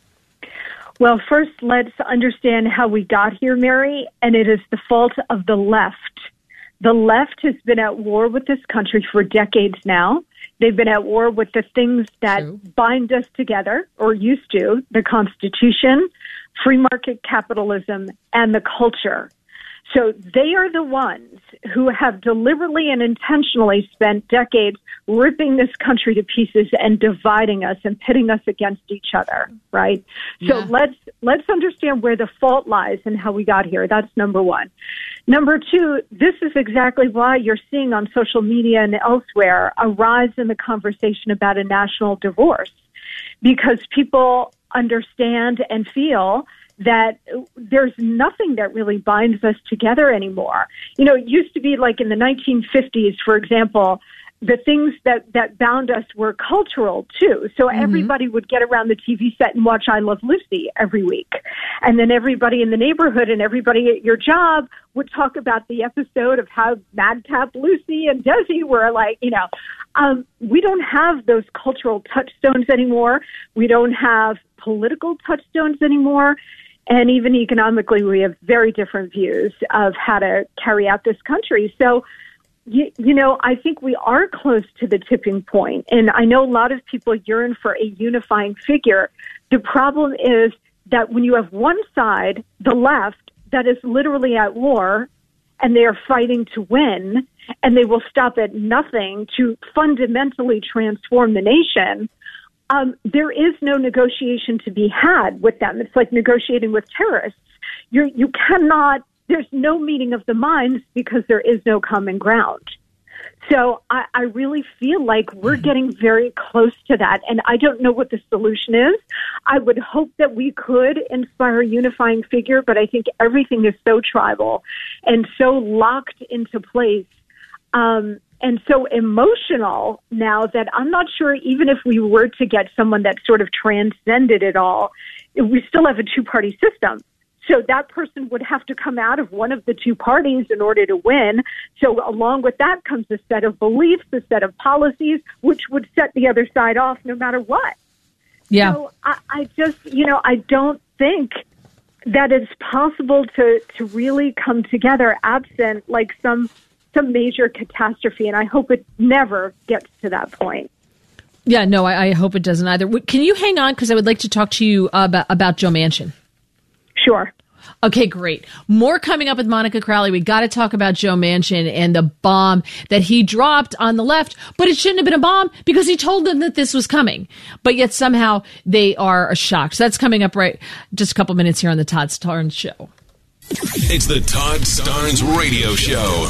Well, first, let's understand how we got here, Mary, and it is the fault of the left. The left has been at war with this country for decades now. They've been at war with the things that bind us together, or used to, the Constitution, free market capitalism, and the culture. So they are the ones who have deliberately and intentionally spent decades ripping this country to pieces and dividing us and pitting us against each other, right? Yeah. So let's understand where the fault lies and how we got here. That's number one. Number two, this is exactly why you're seeing on social media and elsewhere a rise in the conversation about a national divorce, because people understand and feel that there's nothing that really binds us together anymore. You know, it used to be like in the 1950s, for example, the things that bound us were cultural too. So everybody would get around the TV set and watch I Love Lucy every week. And then everybody in the neighborhood and everybody at your job would talk about the episode of how Madcap Lucy and Desi were like, we don't have those cultural touchstones anymore. We don't have political touchstones anymore. And even economically, we have very different views of how to carry out this country. So, I think we are close to the tipping point. And I know a lot of people yearn for a unifying figure. The problem is that when you have one side, the left, that is literally at war, and they are fighting to win, and they will stop at nothing to fundamentally transform the nation, there is no negotiation to be had with them. It's like negotiating with terrorists. You cannot, there's no meeting of the minds because there is no common ground. So I really feel like we're getting very close to that, and I don't know what the solution is. I would hope that we could inspire a unifying figure, but I think everything is so tribal and so locked into place and so emotional now that I'm not sure, even if we were to get someone that sort of transcended it all, we still have a two-party system. So that person would have to come out of one of the two parties in order to win. So along with that comes a set of beliefs, a set of policies, which would set the other side off no matter what. Yeah. So I just, I don't think that it's possible to really come together absent like some major catastrophe. And I hope it never gets to that point. Yeah, no, I hope it doesn't either. Can you hang on? Because I would like to talk to you about Joe Manchin. Sure. Okay, great. More coming up with Monica Crowley. We got to talk about Joe Manchin and the bomb that he dropped on the left, but it shouldn't have been a bomb because he told them that this was coming. But yet somehow they are shocked. So that's coming up right just a couple minutes here on the Todd Starnes Show. It's the Todd Starnes Radio Show.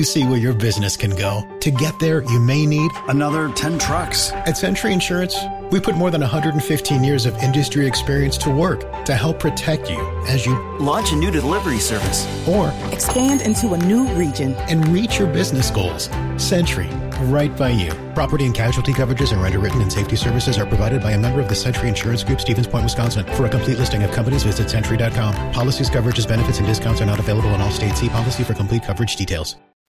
you see where your business can go. To get there, you may need another 10 trucks. At Century Insurance, we put more than 115 years of industry experience to work to help protect you as you launch a new delivery service or expand into a new region and reach your business goals. Century, right by you. Property and casualty coverages are underwritten and safety services are provided by a member of the Century Insurance Group, Stevens Point, Wisconsin. For a complete listing of companies, visit Century.com. Policies, coverages, benefits, and discounts are not available in all states. See policy for complete coverage details.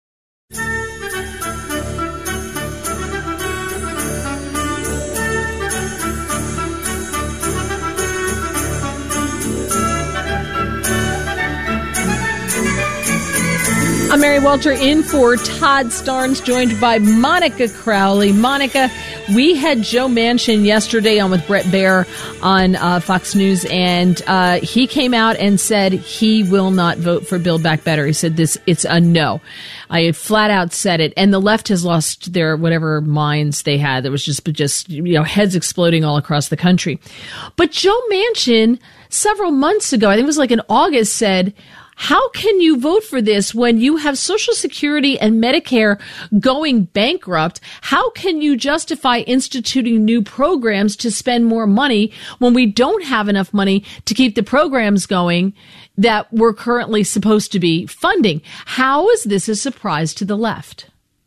I'm Mary Walter in for Todd Starnes, joined by Monica Crowley. Monica, we had Joe Manchin yesterday on with Bret Baier on Fox News, and he came out and said he will not vote for Build Back Better. He said it's a no. I flat out said it, and the left has lost their whatever minds they had. There was just heads exploding all across the country. But Joe Manchin, several months ago, I think it was like in August, said, how can you vote for this when you have Social Security and Medicare going bankrupt? How can you justify instituting new programs to spend more money when we don't have enough money to keep the programs going that we're currently supposed to be funding? How is this a surprise to the left?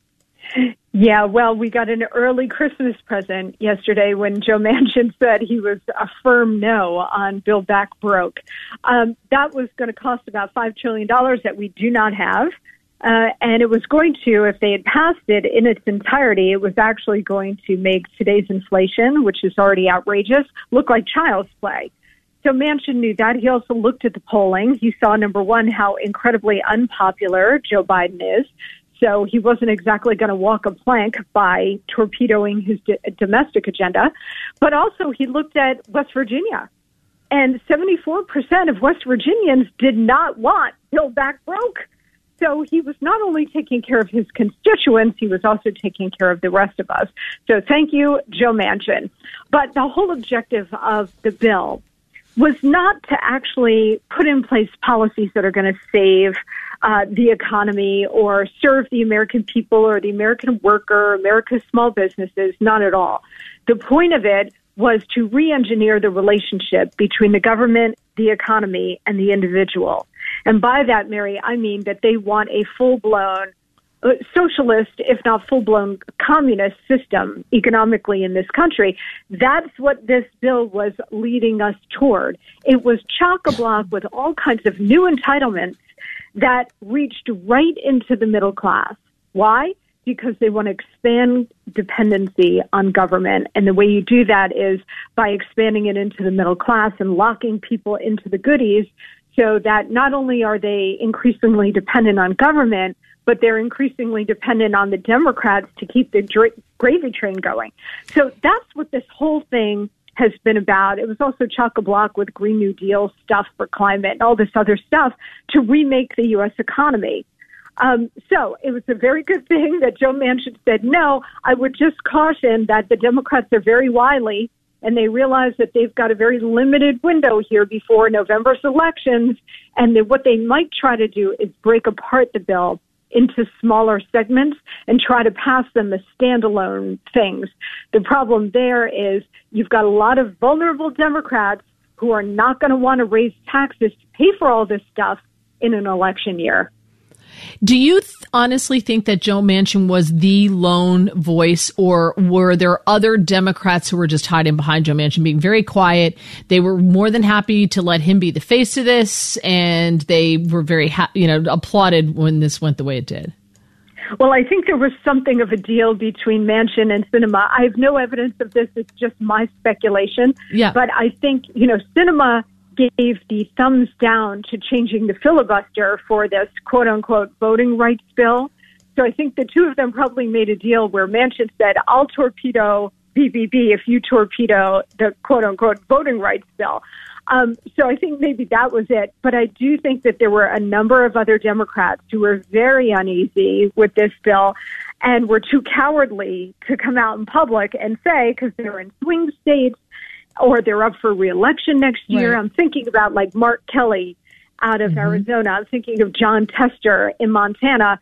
Yeah, well, we got an early Christmas present yesterday when Joe Manchin said he was a firm no on Build Back Broke. That was going to cost about $5 trillion that we do not have. And it was going to, if they had passed it in its entirety, it was actually going to make today's inflation, which is already outrageous, look like child's play. So Manchin knew that. He also looked at the polling. He saw, number one, how incredibly unpopular Joe Biden is. So he wasn't exactly going to walk a plank by torpedoing his domestic agenda. But also he looked at West Virginia. And 74% of West Virginians did not want Build Back Broke. So he was not only taking care of his constituents, he was also taking care of the rest of us. So thank you, Joe Manchin. But the whole objective of the bill was not to actually put in place policies that are going to save the economy or serve the American people or the American worker, America's small businesses, not at all. The point of it was to re-engineer the relationship between the government, the economy, and the individual. And by that, Mary, I mean that they want a full-blown socialist, if not full-blown communist system economically in this country. That's what this bill was leading us toward. It was chock-a-block with all kinds of new entitlements that reached right into the middle class. Why? Because they want to expand dependency on government. And the way you do that is by expanding it into the middle class and locking people into the goodies so that not only are they increasingly dependent on government, but they're increasingly dependent on the Democrats to keep the gravy train going. So that's what this whole thing has been about. It was also chock-a-block with Green New Deal stuff for climate and all this other stuff to remake the U.S. economy. So it was a very good thing that Joe Manchin said no. I would just caution that the Democrats are very wily, and they realize that they've got a very limited window here before November's elections, and that what they might try to do is break apart the bill into smaller segments and try to pass them as standalone things. The problem there is you've got a lot of vulnerable Democrats who are not going to want to raise taxes to pay for all this stuff in an election year. Do you honestly think that Joe Manchin was the lone voice, or were there other Democrats who were just hiding behind Joe Manchin, being very quiet? They were more than happy to let him be the face of this, and they were very, applauded when this went the way it did. Well, I think there was something of a deal between Manchin and Sinema. I have no evidence of this. It's just my speculation. Yeah. But I think, Sinema gave the thumbs down to changing the filibuster for this quote-unquote voting rights bill. So I think the two of them probably made a deal where Manchin said, I'll torpedo BBB if you torpedo the quote-unquote voting rights bill. So I think maybe that was it. But I do think that there were a number of other Democrats who were very uneasy with this bill and were too cowardly to come out in public and say, because they're in swing states, or they're up for re-election next year. Right. I'm thinking about Mark Kelly out of Arizona. I'm thinking of John Tester in Montana.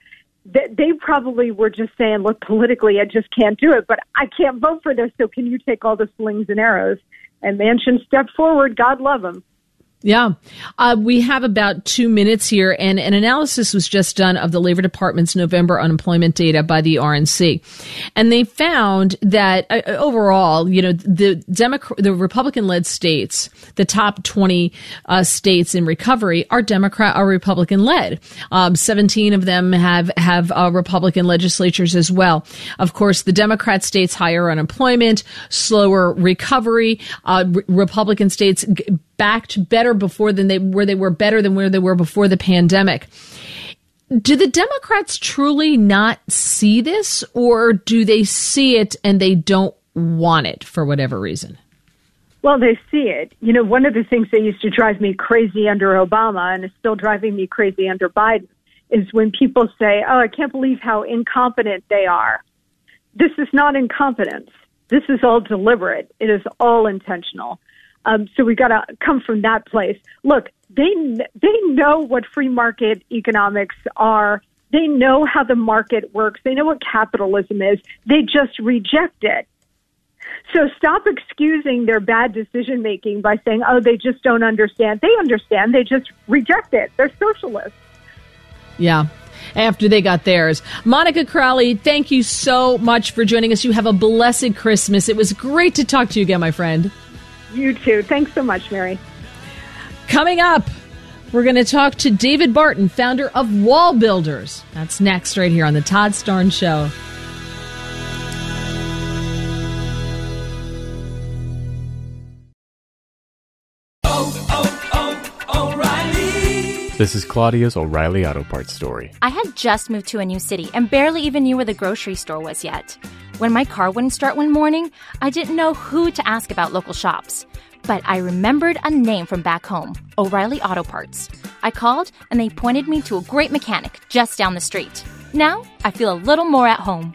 they probably were just saying, look, politically, I just can't do it, but I can't vote for this, so can you take all the slings and arrows? And Manchin stepped forward. God love him. Yeah. We have about 2 minutes here, and an analysis was just done of the Labor Department's November unemployment data by the RNC. And they found that overall, the Republican-led states, the top 20 states in recovery are Republican-led. 17 of them have Republican legislatures as well. Of course, the Democrat states, higher unemployment, slower recovery. Republican states backed better before than they were better than where they were before the pandemic. Do the Democrats truly not see this, or do they see it and they don't want it for whatever reason? Well, they see it. One of the things that used to drive me crazy under Obama, and is still driving me crazy under Biden, is when people say, oh, I can't believe how incompetent they are. This is not incompetence. This is all deliberate. It is all intentional. So we got to come from that place. Look, they know what free market economics are. They know how the market works. They know what capitalism is. They just reject it. So stop excusing their bad decision making by saying, oh, they just don't understand. They understand. They just reject it. They're socialists. Yeah. After they got theirs. Monica Crowley, thank you so much for joining us. You have a blessed Christmas. It was great to talk to you again, my friend. You too. Thanks so much, Mary. Coming up, we're going to talk to David Barton, founder of Wall Builders. That's next right here on the Todd Starnes Show. O'Reilly. This is Claudia's O'Reilly Auto Parts story. I had just moved to a new city and barely even knew where the grocery store was yet. When my car wouldn't start one morning, I didn't know who to ask about local shops. But I remembered a name from back home, O'Reilly Auto Parts. I called, and they pointed me to a great mechanic just down the street. Now, I feel a little more at home.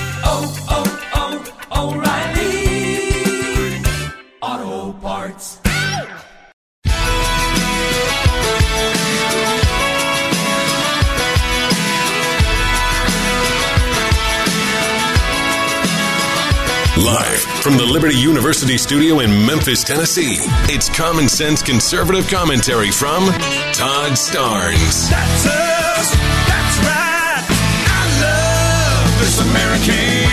O'Reilly Auto Parts. Live from the Liberty University studio in Memphis, Tennessee, it's Common Sense Conservative Commentary from Todd Starnes. That's us. That's right. I love this American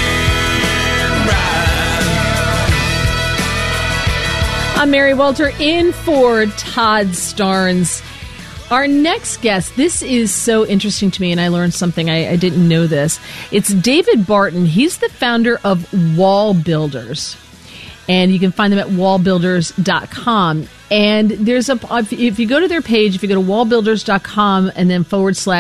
ride. I'm Mary Walter in for Todd Starnes. Our next guest, this is so interesting to me, and I learned something. I didn't know this. It's David Barton. He's the founder of Wall Builders, and you can find them at wallbuilders.com. And there's if you go to their page, if you go to wallbuilders.com and then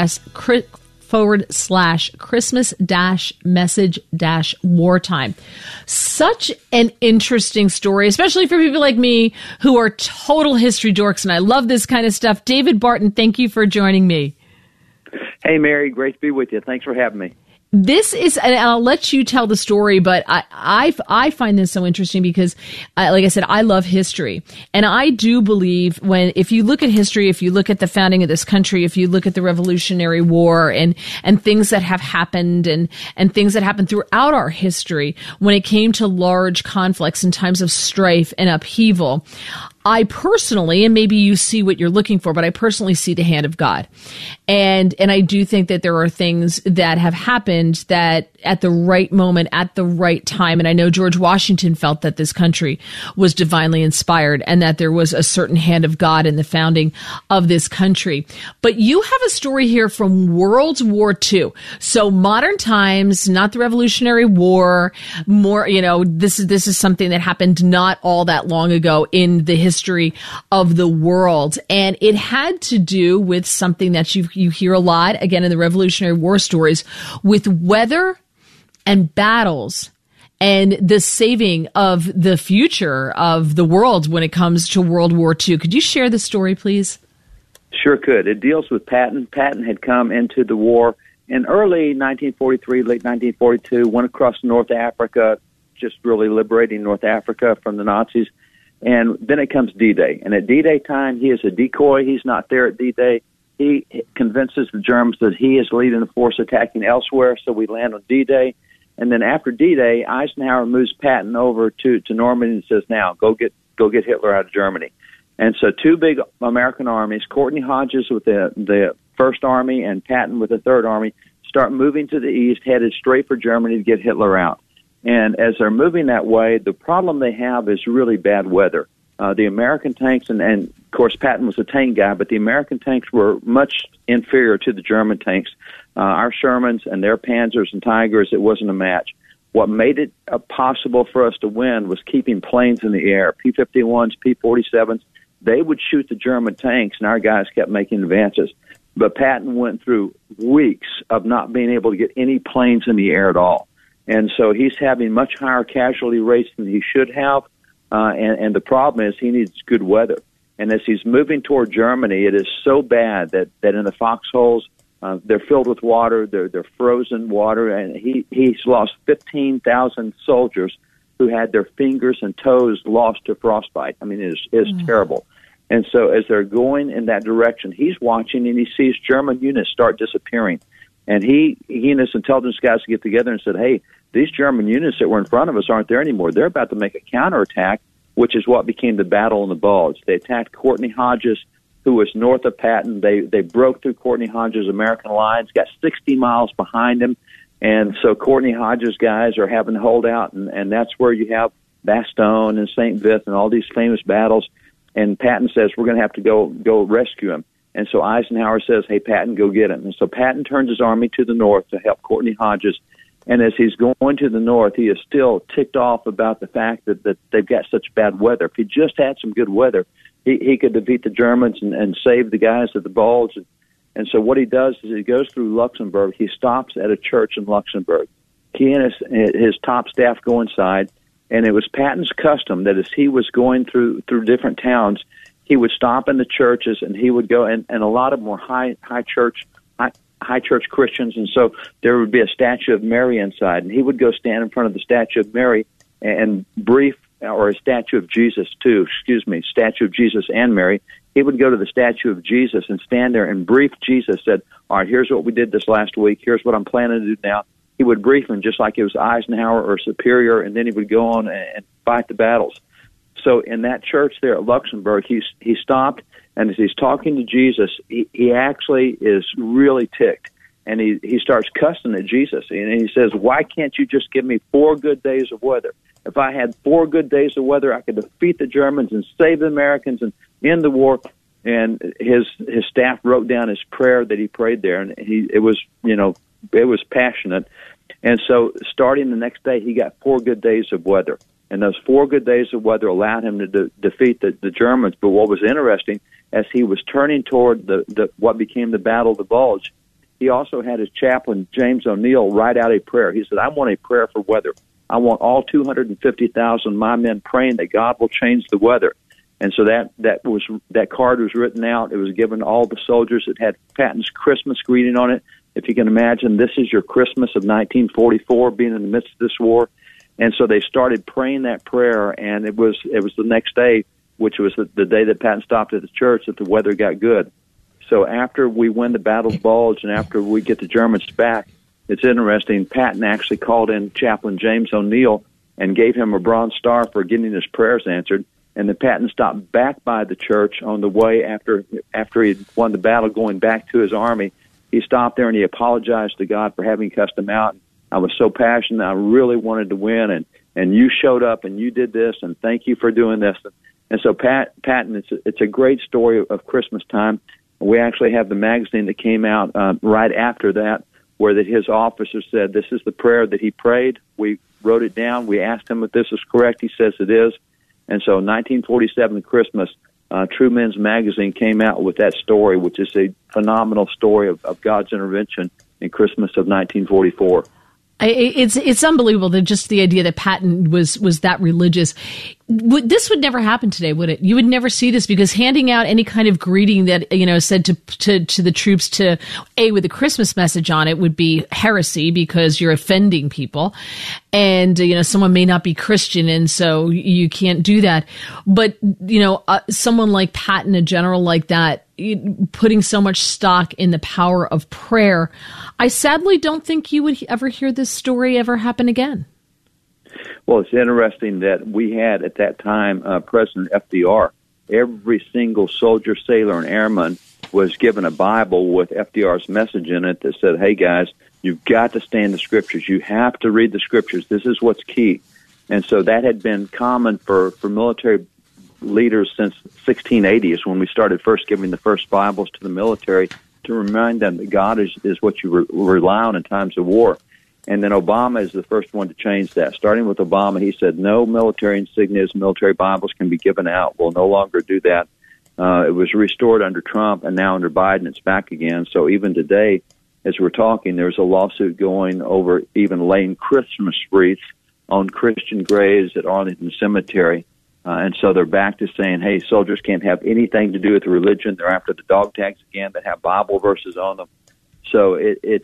/Christmas-message-wartime. Such an interesting story, especially for people like me who are total history dorks, and I love this kind of stuff. David Barton, thank you for joining me. Hey, Mary, great to be with you. Thanks for having me. This is, and I'll let you tell the story, but I find this so interesting because, like I said, I love history. And I do believe if you look at history, if you look at the founding of this country, if you look at the Revolutionary War and things that have happened and things that happened throughout our history, when it came to large conflicts and times of strife and upheaval, I personally, and maybe you see what you're looking for, but I personally see the hand of God. And I do think that there are things that have happened that at the right moment, at the right time, and I know George Washington felt that this country was divinely inspired and that there was a certain hand of God in the founding of this country. But you have a story here from World War II. So modern times, not the Revolutionary War, more, this is something that happened not all that long ago in the history of the world. And it had to do with something that you hear a lot, again, in the Revolutionary War stories, with weather and battles and the saving of the future of the world when it comes to World War II. Could you share the story, please? Sure could. It deals with Patton. Patton had come into the war in early 1943, late 1942, went across North Africa, just really liberating North Africa from the Nazis. And then it comes D-Day. And at D-Day time, he is a decoy. He's not there at D-Day. He convinces the Germans that he is leading the force attacking elsewhere, so we land on D-Day. And then after D-Day, Eisenhower moves Patton over to Normandy and says, now, go get Hitler out of Germany. And so two big American armies, Courtney Hodges with the First Army and Patton with the Third Army, start moving to the east, headed straight for Germany to get Hitler out. And as they're moving that way, the problem they have is really bad weather. The American tanks, and of course Patton was a tank guy, but the American tanks were much inferior to the German tanks. Our Shermans and their Panzers and Tigers, it wasn't a match. What made it possible for us to win was keeping planes in the air, P-51s, P-47s. They would shoot the German tanks, and our guys kept making advances. But Patton went through weeks of not being able to get any planes in the air at all. And so he's having much higher casualty rates than he should have. And the problem is he needs good weather. And as he's moving toward Germany, it is so bad that in the foxholes, they're filled with water, they're frozen water, and he's lost 15,000 soldiers who had their fingers and toes lost to frostbite. I mean, it's terrible. And so as they're going in that direction, he's watching and he sees German units start disappearing. And he and his intelligence guys get together and said, hey, these German units that were in front of us aren't there anymore. They're about to make a counterattack, which is what became the Battle on the Bulge. They attacked Courtney Hodges, who was north of Patton. They broke through Courtney Hodges' American lines, got 60 miles behind him. And so Courtney Hodges' guys are having to hold out, and that's where you have Bastogne and St. Vith and all these famous battles. And Patton says, we're going to have to go rescue him. And so Eisenhower says, hey, Patton, go get him. And so Patton turns his army to the north to help Courtney Hodges. And as he's going to the north, he is still ticked off about the fact that they've got such bad weather. If he just had some good weather, he could defeat the Germans and save the guys at the Bulge. And so what he does is he goes through Luxembourg. He stops at a church in Luxembourg. He and his top staff go inside, and it was Patton's custom that as he was going through different towns, he would stop in the churches, and he would go, and a lot of them were high church Christians, and so there would be a statue of Mary inside, and he would go stand in front of the statue of Mary and brief, or a statue of Jesus too, statue of Jesus and Mary. He would go to the statue of Jesus and stand there and brief Jesus, said, all right, here's what we did this last week, here's what I'm planning to do now. He would brief him just like it was Eisenhower or Superior, and then he would go on and fight the battles. So in that church there at Luxembourg, he stopped, and as he's talking to Jesus, he actually is really ticked, and he starts cussing at Jesus, and he says, why can't you just give me 4 good days of weather? If I had 4 good days of weather, I could defeat the Germans and save the Americans and end the war. And his staff wrote down his prayer that he prayed there, and it was passionate. And so starting the next day, he got 4 good days of weather. And those 4 good days of weather allowed him to defeat the Germans. But what was interesting, as he was turning toward what became the Battle of the Bulge, he also had his chaplain, James O'Neill, write out a prayer. He said, I want a prayer for weather. I want all 250,000 of my men praying that God will change the weather. And so that card was written out. It was given to all the soldiers. It had Patton's Christmas greeting on it. If you can imagine, this is your Christmas of 1944, being in the midst of this war. And so they started praying that prayer, and it was the next day, which was the day that Patton stopped at the church, that the weather got good. So after we win the Battle of Bulge and after we get the Germans back, it's interesting, Patton actually called in Chaplain James O'Neill and gave him a Bronze Star for getting his prayers answered. And then Patton stopped back by the church on the way after he'd won the battle, going back to his army. He stopped there and he apologized to God for having cussed him out. I was so passionate. I really wanted to win, and you showed up and you did this, and thank you for doing this. And so Patton, it's a great story of Christmas time. We actually have the magazine that came out right after that, where his officer said, this is the prayer that he prayed. We wrote it down. We asked him if this is correct. He says it is. And so 1947 Christmas, True Men's Magazine came out with that story, which is a phenomenal story of God's intervention in Christmas of 1944. It's unbelievable that just the idea that Patton was that religious. this would never happen today, would it? You would never see this, because handing out any kind of greeting that, said to the troops with a Christmas message on it would be heresy, because you're offending people. And, someone may not be Christian, and so you can't do that. But, someone like Patton, a general like that, putting so much stock in the power of prayer, I sadly don't think you would ever hear this story ever happen again. Well, it's interesting that we had at that time President FDR. Every single soldier, sailor, and airman was given a Bible with FDR's message in it that said, hey, guys, you've got to stay in the Scriptures. You have to read the Scriptures. This is what's key. And so that had been common for military leaders since 1680 is when we started first giving the first Bibles to the military to remind them that God is what you rely on in times of war. And then Obama is the first one to change that. Starting with Obama, he said no military insignias, military Bibles can be given out. We'll no longer do that. It was restored under Trump, and now under Biden it's back again. So even today, as we're talking, there's a lawsuit going over even laying Christmas wreaths on Christian graves at Arlington Cemetery. And so they're back to saying, hey, soldiers can't have anything to do with religion. They're after the dog tags again that have Bible verses on them. So it's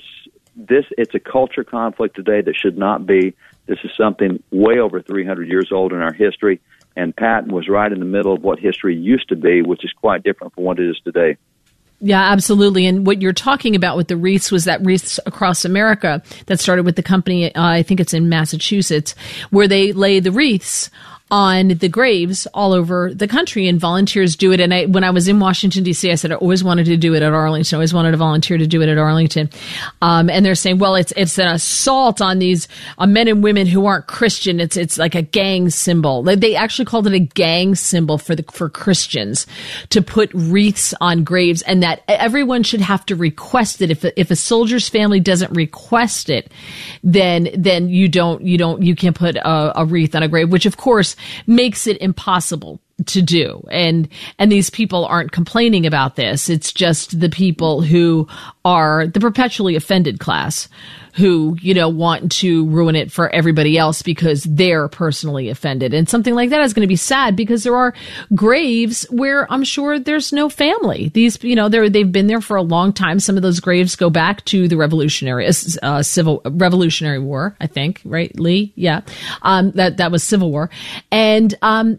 a culture conflict today that should not be. This is something way over 300 years old in our history, and Patton was right in the middle of what history used to be, which is quite different from what it is today. Yeah, absolutely. And what you're talking about with the wreaths was that Wreaths Across America that started with the company, I think it's in Massachusetts, where they lay the wreaths on the graves all over the country, and volunteers do it. And when I was in Washington, D.C., I said I always wanted to do it at Arlington. I always wanted to volunteer to do it at Arlington. And they're saying, well, it's an assault on these men and women who aren't Christian. It's like a gang symbol. They actually called it a gang symbol for Christians to put wreaths on graves, and that everyone should have to request it. If a soldier's family doesn't request it, then you can't put a wreath on a grave, which of course makes it impossible to do. And these people aren't complaining about this. It's just the people who are the perpetually offended class who, want to ruin it for everybody else because they're personally offended. And something like that is going to be sad, because there are graves where I'm sure there's no family. These, they've been there for a long time. Some of those graves go back to the Revolutionary War, I think, right, Lee? Yeah. That was Civil War. And,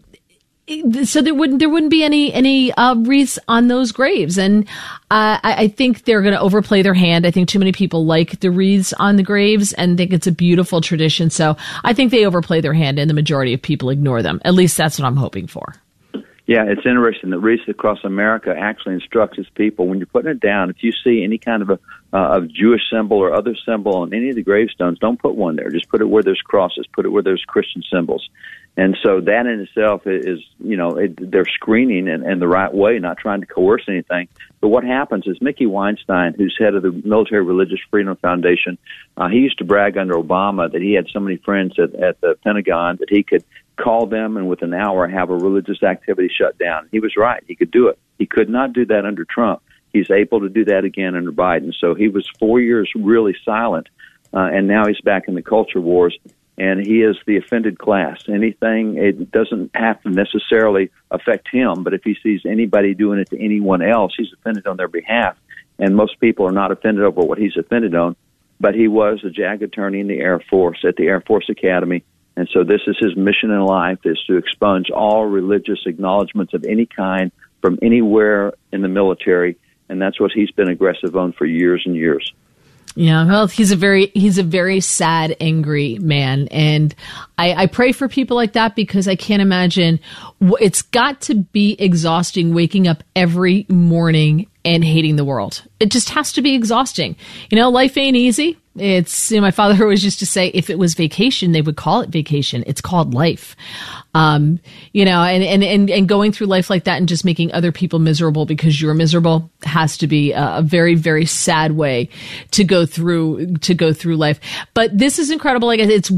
so there wouldn't be any wreaths on those graves, and I think they're going to overplay their hand. I think too many people like the wreaths on the graves and think it's a beautiful tradition. So I think they overplay their hand, and the majority of people ignore them. At least that's what I'm hoping for. Yeah, it's interesting that Wreaths Across America actually instructs its people, when you're putting it down, if you see any kind of a Jewish symbol or other symbol on any of the gravestones, don't put one there. Just put it where there's crosses. Put it where there's Christian symbols. And so that in itself is, they're screening in the right way, not trying to coerce anything. But what happens is Mickey Weinstein, who's head of the Military Religious Freedom Foundation, he used to brag under Obama that he had so many friends at the Pentagon that he could call them and within an hour have a religious activity shut down. He was right. He could do it. He could not do that under Trump. He's able to do that again under Biden. So he was 4 years really silent, and now he's back in the culture wars. And he is the offended class. It doesn't have to necessarily affect him, but if he sees anybody doing it to anyone else, he's offended on their behalf. And most people are not offended over what he's offended on. But he was a JAG attorney in the Air Force at the Air Force Academy. And so this is his mission in life, is to expunge all religious acknowledgments of any kind from anywhere in the military. And that's what he's been aggressive on for years and years. Yeah, well, he's a very sad, angry man. And I pray for people like that, because I can't imagine. It's got to be exhausting waking up every morning and hating the world. It just has to be exhausting. Life ain't easy. It's, my father always used to say, if it was vacation, they would call it vacation. It's called life. And going through life like that and just making other people miserable because you're miserable has to be a very, very sad way to go through life. But this is incredible. Like I said, it's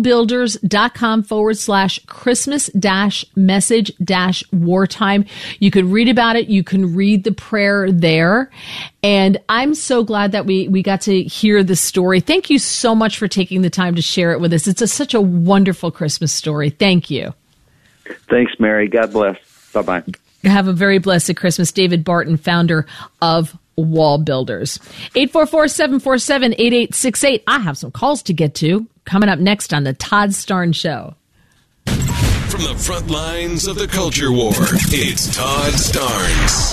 wallbuilders.com/Christmas-message-wartime. You can read about it. You can read the prayer there. And I'm so glad that we got to hear the story. Thank you so much for taking the time to share it with us. It's such a wonderful Christmas story. Thank you. Thanks, Mary. God bless. Bye-bye. Have a very blessed Christmas. David Barton, founder of Wall Builders. 844-747-8868. I have some calls to get to coming up next on the Todd Starnes Show. From the front lines of the culture war, it's Todd Starnes.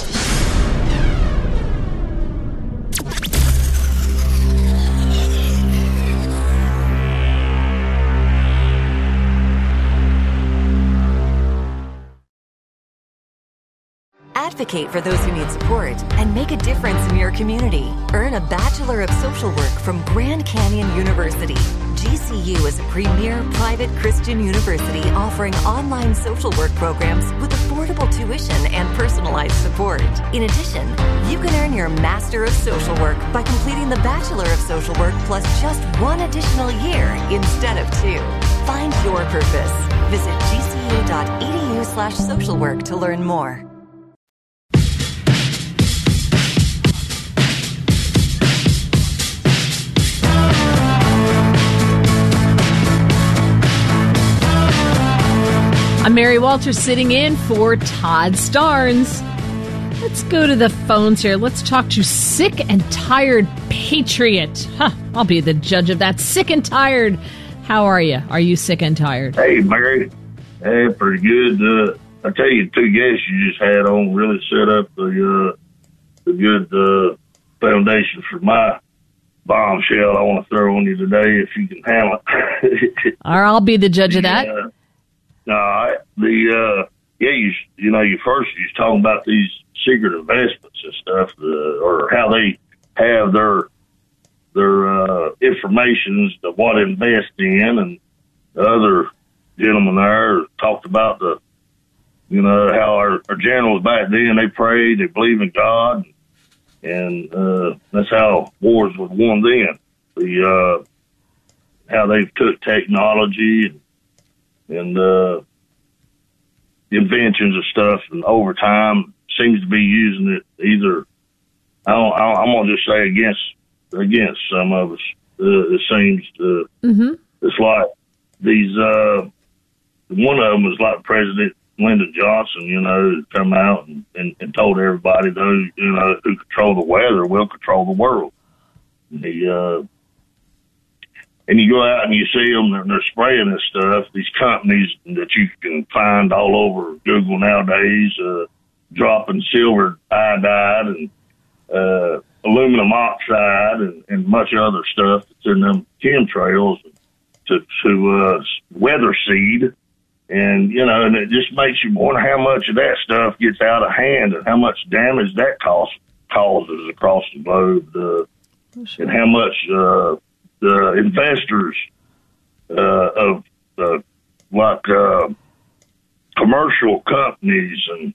Advocate for those who need support and make a difference in your community. Earn a Bachelor of Social Work from Grand Canyon University. GCU is a premier private Christian university offering online social work programs with affordable tuition and personalized support. In addition, you can earn your Master of Social Work by completing the Bachelor of Social Work plus just one additional year instead of 2. Find your purpose. Visit gcu.edu/socialwork to learn more. I'm Mary Walters sitting in for Todd Starnes. Let's go to the phones here. Let's talk to Sick and Tired Patriot. I'll be the judge of that. Sick and tired. How are you? Are you sick and tired? Hey, Mary. Hey, pretty good. I tell you, 2 guests you just had on really set up the good foundation for my bombshell I want to throw on you today, if you can handle it. All right, I'll be the judge of that. You was talking about these secret investments and stuff, or how they have their information to what to invest in, and the other gentleman there talked about how our generals back then, they prayed, they believed in God, and that's how wars were won then. How they took technology and inventions of stuff, and over time seems to be using it either. I'm gonna just say against some of us. It seems it's like these. One of them was like President Lyndon Johnson, come out and told everybody those who control the weather will control the world. And you go out and you see them, and they're spraying this stuff, these companies that you can find all over Google nowadays, dropping silver iodide and aluminum oxide and much other stuff that's in them chemtrails to weather seed. And, and it just makes you wonder how much of that stuff gets out of hand and how much damage that causes across the globe, and how much the investors of commercial companies and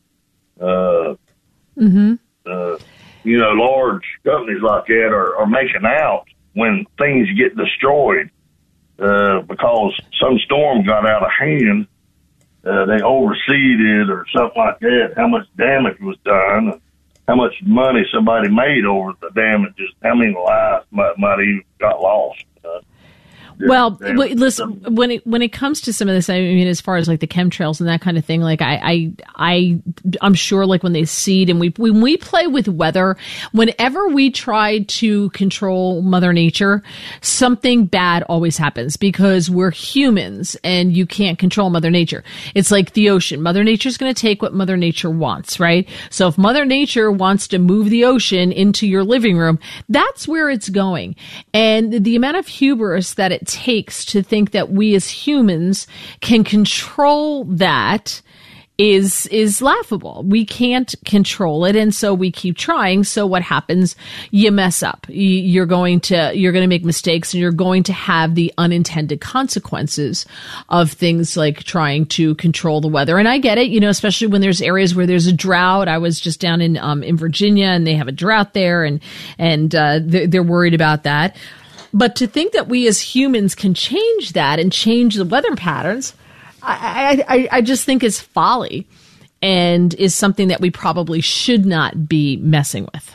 large companies like that are making out when things get destroyed because some storm got out of hand. They overseeded or something like that. How much damage was done, and how much money somebody made over the damages, how many lives might even got lost. Well, listen, when it comes to some of this, I mean, as far as like the chemtrails and that kind of thing, like I'm sure like when they seed and when we play with weather, whenever we try to control Mother Nature, something bad always happens because we're humans and you can't control Mother Nature. It's like the ocean. Mother Nature's going to take what Mother Nature wants, right? So if Mother Nature wants to move the ocean into your living room, that's where it's going. And the amount of hubris that it takes to think that we as humans can control that is laughable. We can't control it, and so we keep trying. So what happens? You mess up. You're going to make mistakes, and you're going to have the unintended consequences of things like trying to control the weather. And I get it, especially when there's areas where there's a drought. I was just down in Virginia, and they have a drought there, and they're worried about that. But to think that we as humans can change that and change the weather patterns, I just think is folly and is something that we probably should not be messing with.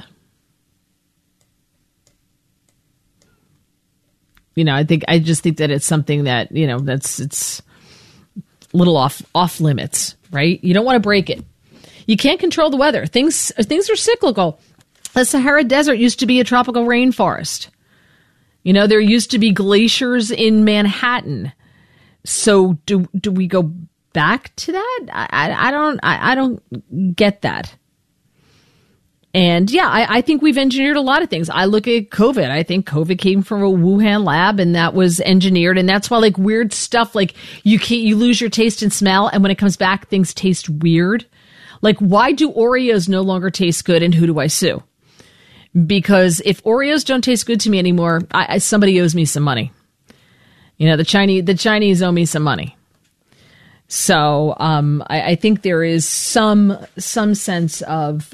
I just think that it's something that, little off limits, right? You don't want to break it. You can't control the weather. Things are cyclical. The Sahara Desert used to be a tropical rainforest. You know, there used to be glaciers in Manhattan. So do we go back to that? I don't get that. And yeah, I think we've engineered a lot of things. I look at COVID. I think COVID came from a Wuhan lab, and that was engineered. And that's why, like, weird stuff, like you lose your taste and smell, and when it comes back, things taste weird. Like, why do Oreos no longer taste good, and who do I sue? Because if Oreos don't taste good to me anymore, somebody owes me some money. You know, the Chinese owe me some money. So I think there is some sense of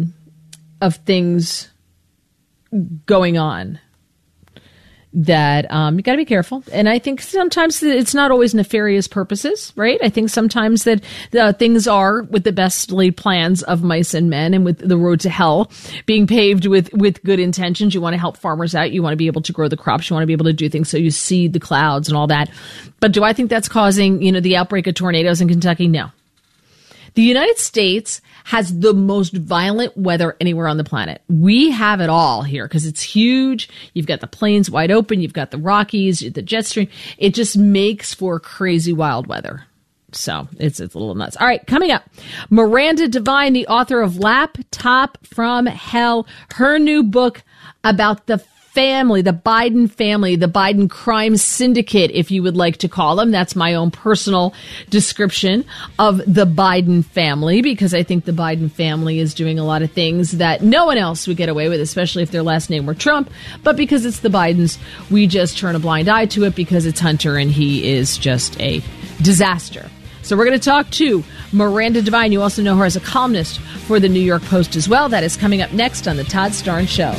things going on that you got to be careful. And I think sometimes it's not always nefarious purposes, right? I think sometimes that things are with the best laid plans of mice and men, and with the road to hell being paved with good intentions. You want to help farmers out. You want to be able to grow the crops. You want to be able to do things so you seed the clouds and all that. But do I think that's causing, the outbreak of tornadoes in Kentucky? No. The United States has the most violent weather anywhere on the planet. We have it all here because it's huge. You've got the plains wide open. You've got the Rockies, the jet stream. It just makes for crazy wild weather. So it's a little nuts. All right, coming up, Miranda Devine, the author of Laptop from Hell, her new book about the Biden family, the Biden crime syndicate, if you would like to call them. That's my own personal description of the Biden family, because I think the Biden family is doing a lot of things that no one else would get away with, especially if their last name were Trump. But because it's the Bidens, we just turn a blind eye to it because it's Hunter and he is just a disaster. So we're going to talk to Miranda Devine. You also know her as a columnist for the New York Post as well. That is coming up next on the Todd Starnes Show.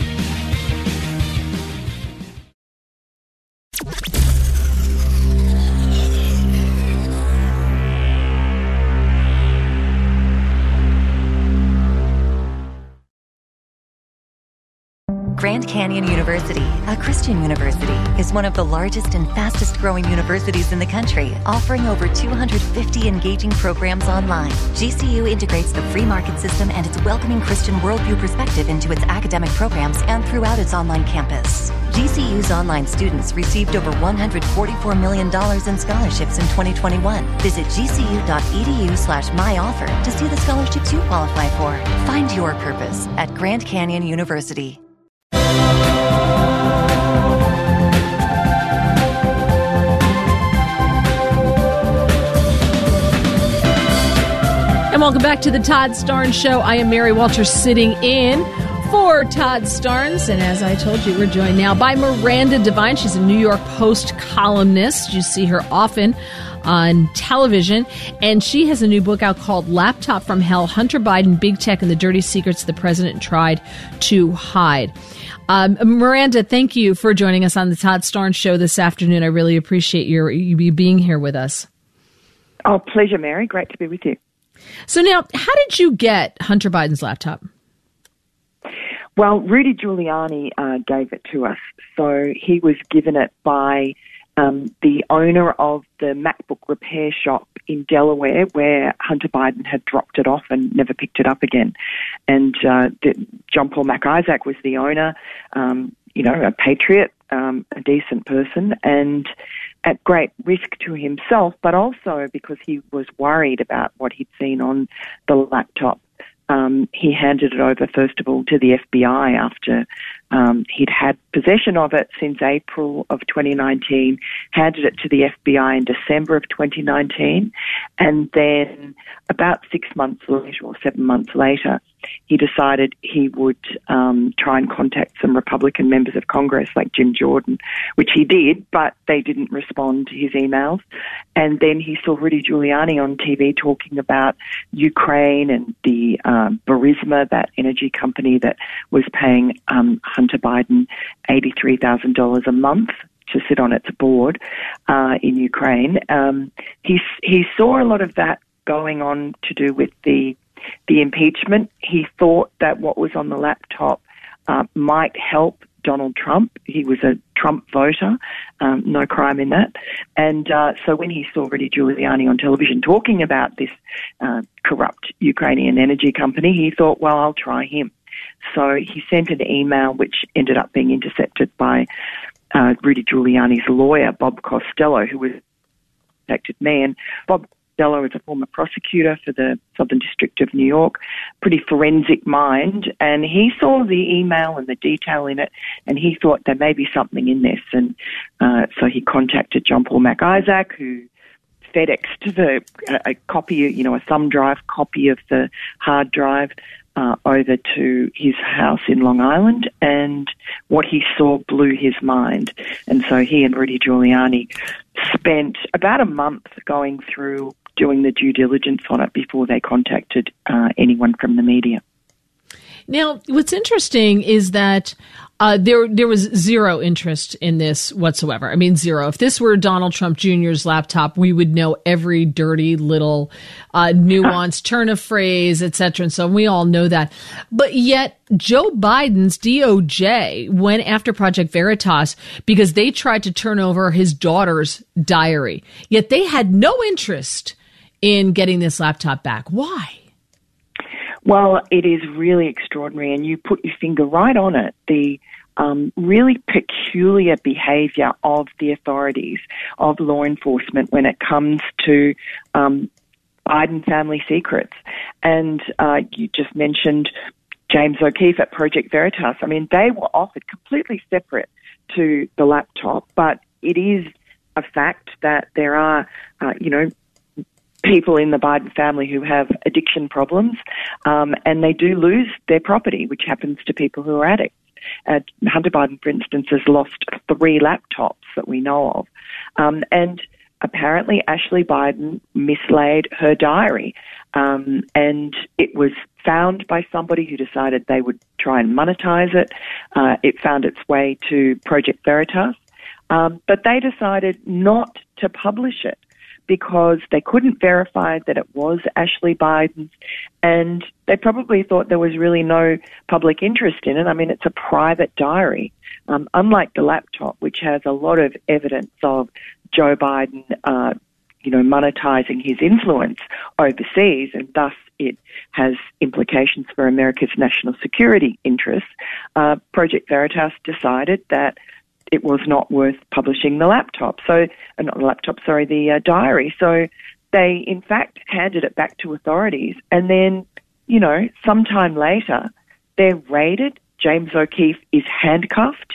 Grand Canyon University, a Christian university, is one of the largest and fastest growing universities in the country, offering over 250 engaging programs online. GCU integrates the free market system and its welcoming Christian worldview perspective into its academic programs and throughout its online campus. GCU's online students received over $144 million in scholarships in 2021. Visit gcu.edu/myoffer to see the scholarships you qualify for. Find your purpose at Grand Canyon University. And welcome back to the Todd Starnes Show. I am Mary Walters, sitting in for Todd Starnes. And as I told you, we're joined now by Miranda Devine. She's a New York Post columnist. You see her often on television. And she has a new book out called Laptop from Hell, Hunter Biden, Big Tech, and the Dirty Secrets the President Tried to Hide. Miranda, thank you for joining us on the Todd Starnes Show this afternoon. I really appreciate you being here with us. Oh, pleasure, Mary. Great to be with you. So now, how did you get Hunter Biden's laptop? Well, Rudy Giuliani gave it to us. So he was given it by the owner of the MacBook repair shop in Delaware, where Hunter Biden had dropped it off and never picked it up again. And John Paul MacIsaac was the owner, a patriot, a decent person, and at great risk to himself, but also because he was worried about what he'd seen on the laptop. He handed it over, first of all, to the FBI after he'd had possession of it since April of 2019, handed it to the FBI in December of 2019, and then about 6 months later, or 7 months later, he decided he would try and contact some Republican members of Congress like Jim Jordan, which he did, but they didn't respond to his emails. And then he saw Rudy Giuliani on TV talking about Ukraine and the Burisma, that energy company that was paying Hunter Biden $83,000 a month to sit on its board in Ukraine. He saw a lot of that going on to do with the impeachment. He thought that what was on the laptop might help Donald Trump. He was a Trump voter, no crime in that. And so when he saw Rudy Giuliani on television talking about this corrupt Ukrainian energy company, he thought, well, I'll try him. So he sent an email which ended up being intercepted by Rudy Giuliani's lawyer, Bob Costello, who was contacted me. And Bob Costello is a former prosecutor for the Southern District of New York, pretty forensic mind, and he saw the email and the detail in it, and he thought there may be something in this. And so he contacted John Paul MacIsaac, who FedExed a copy, a thumb drive copy of the hard drive over to his house in Long Island, and what he saw blew his mind. And so he and Rudy Giuliani spent about a month going through doing the due diligence on it before they contacted anyone from the media. Now, what's interesting is that there was zero interest in this whatsoever. I mean, zero. If this were Donald Trump Jr.'s laptop, we would know every dirty little nuance, turn of phrase, et cetera. And so we all know that. But yet Joe Biden's DOJ went after Project Veritas because they tried to turn over his daughter's diary. Yet they had no interest in getting this laptop back. Why? Well, it is really extraordinary, and you put your finger right on it. The really peculiar behaviour of the authorities, of law enforcement, when it comes to Biden family secrets. And you just mentioned James O'Keefe at Project Veritas. I mean, they were offered completely separate to the laptop, but it is a fact that there are, people in the Biden family who have addiction problems, and they do lose their property, which happens to people who are addicts. Hunter Biden, for instance, has lost 3 laptops that we know of. And apparently Ashley Biden mislaid her diary, and it was found by somebody who decided they would try and monetize it. It found its way to Project Veritas, but they decided not to publish it because they couldn't verify that it was Ashley Biden's, and they probably thought there was really no public interest in it. I mean, it's a private diary, unlike the laptop, which has a lot of evidence of Joe Biden, monetizing his influence overseas, and thus it has implications for America's national security interests. Project Veritas decided that it was not worth publishing the diary. So they, in fact, handed it back to authorities. And then, sometime later, they're raided. James O'Keefe is handcuffed,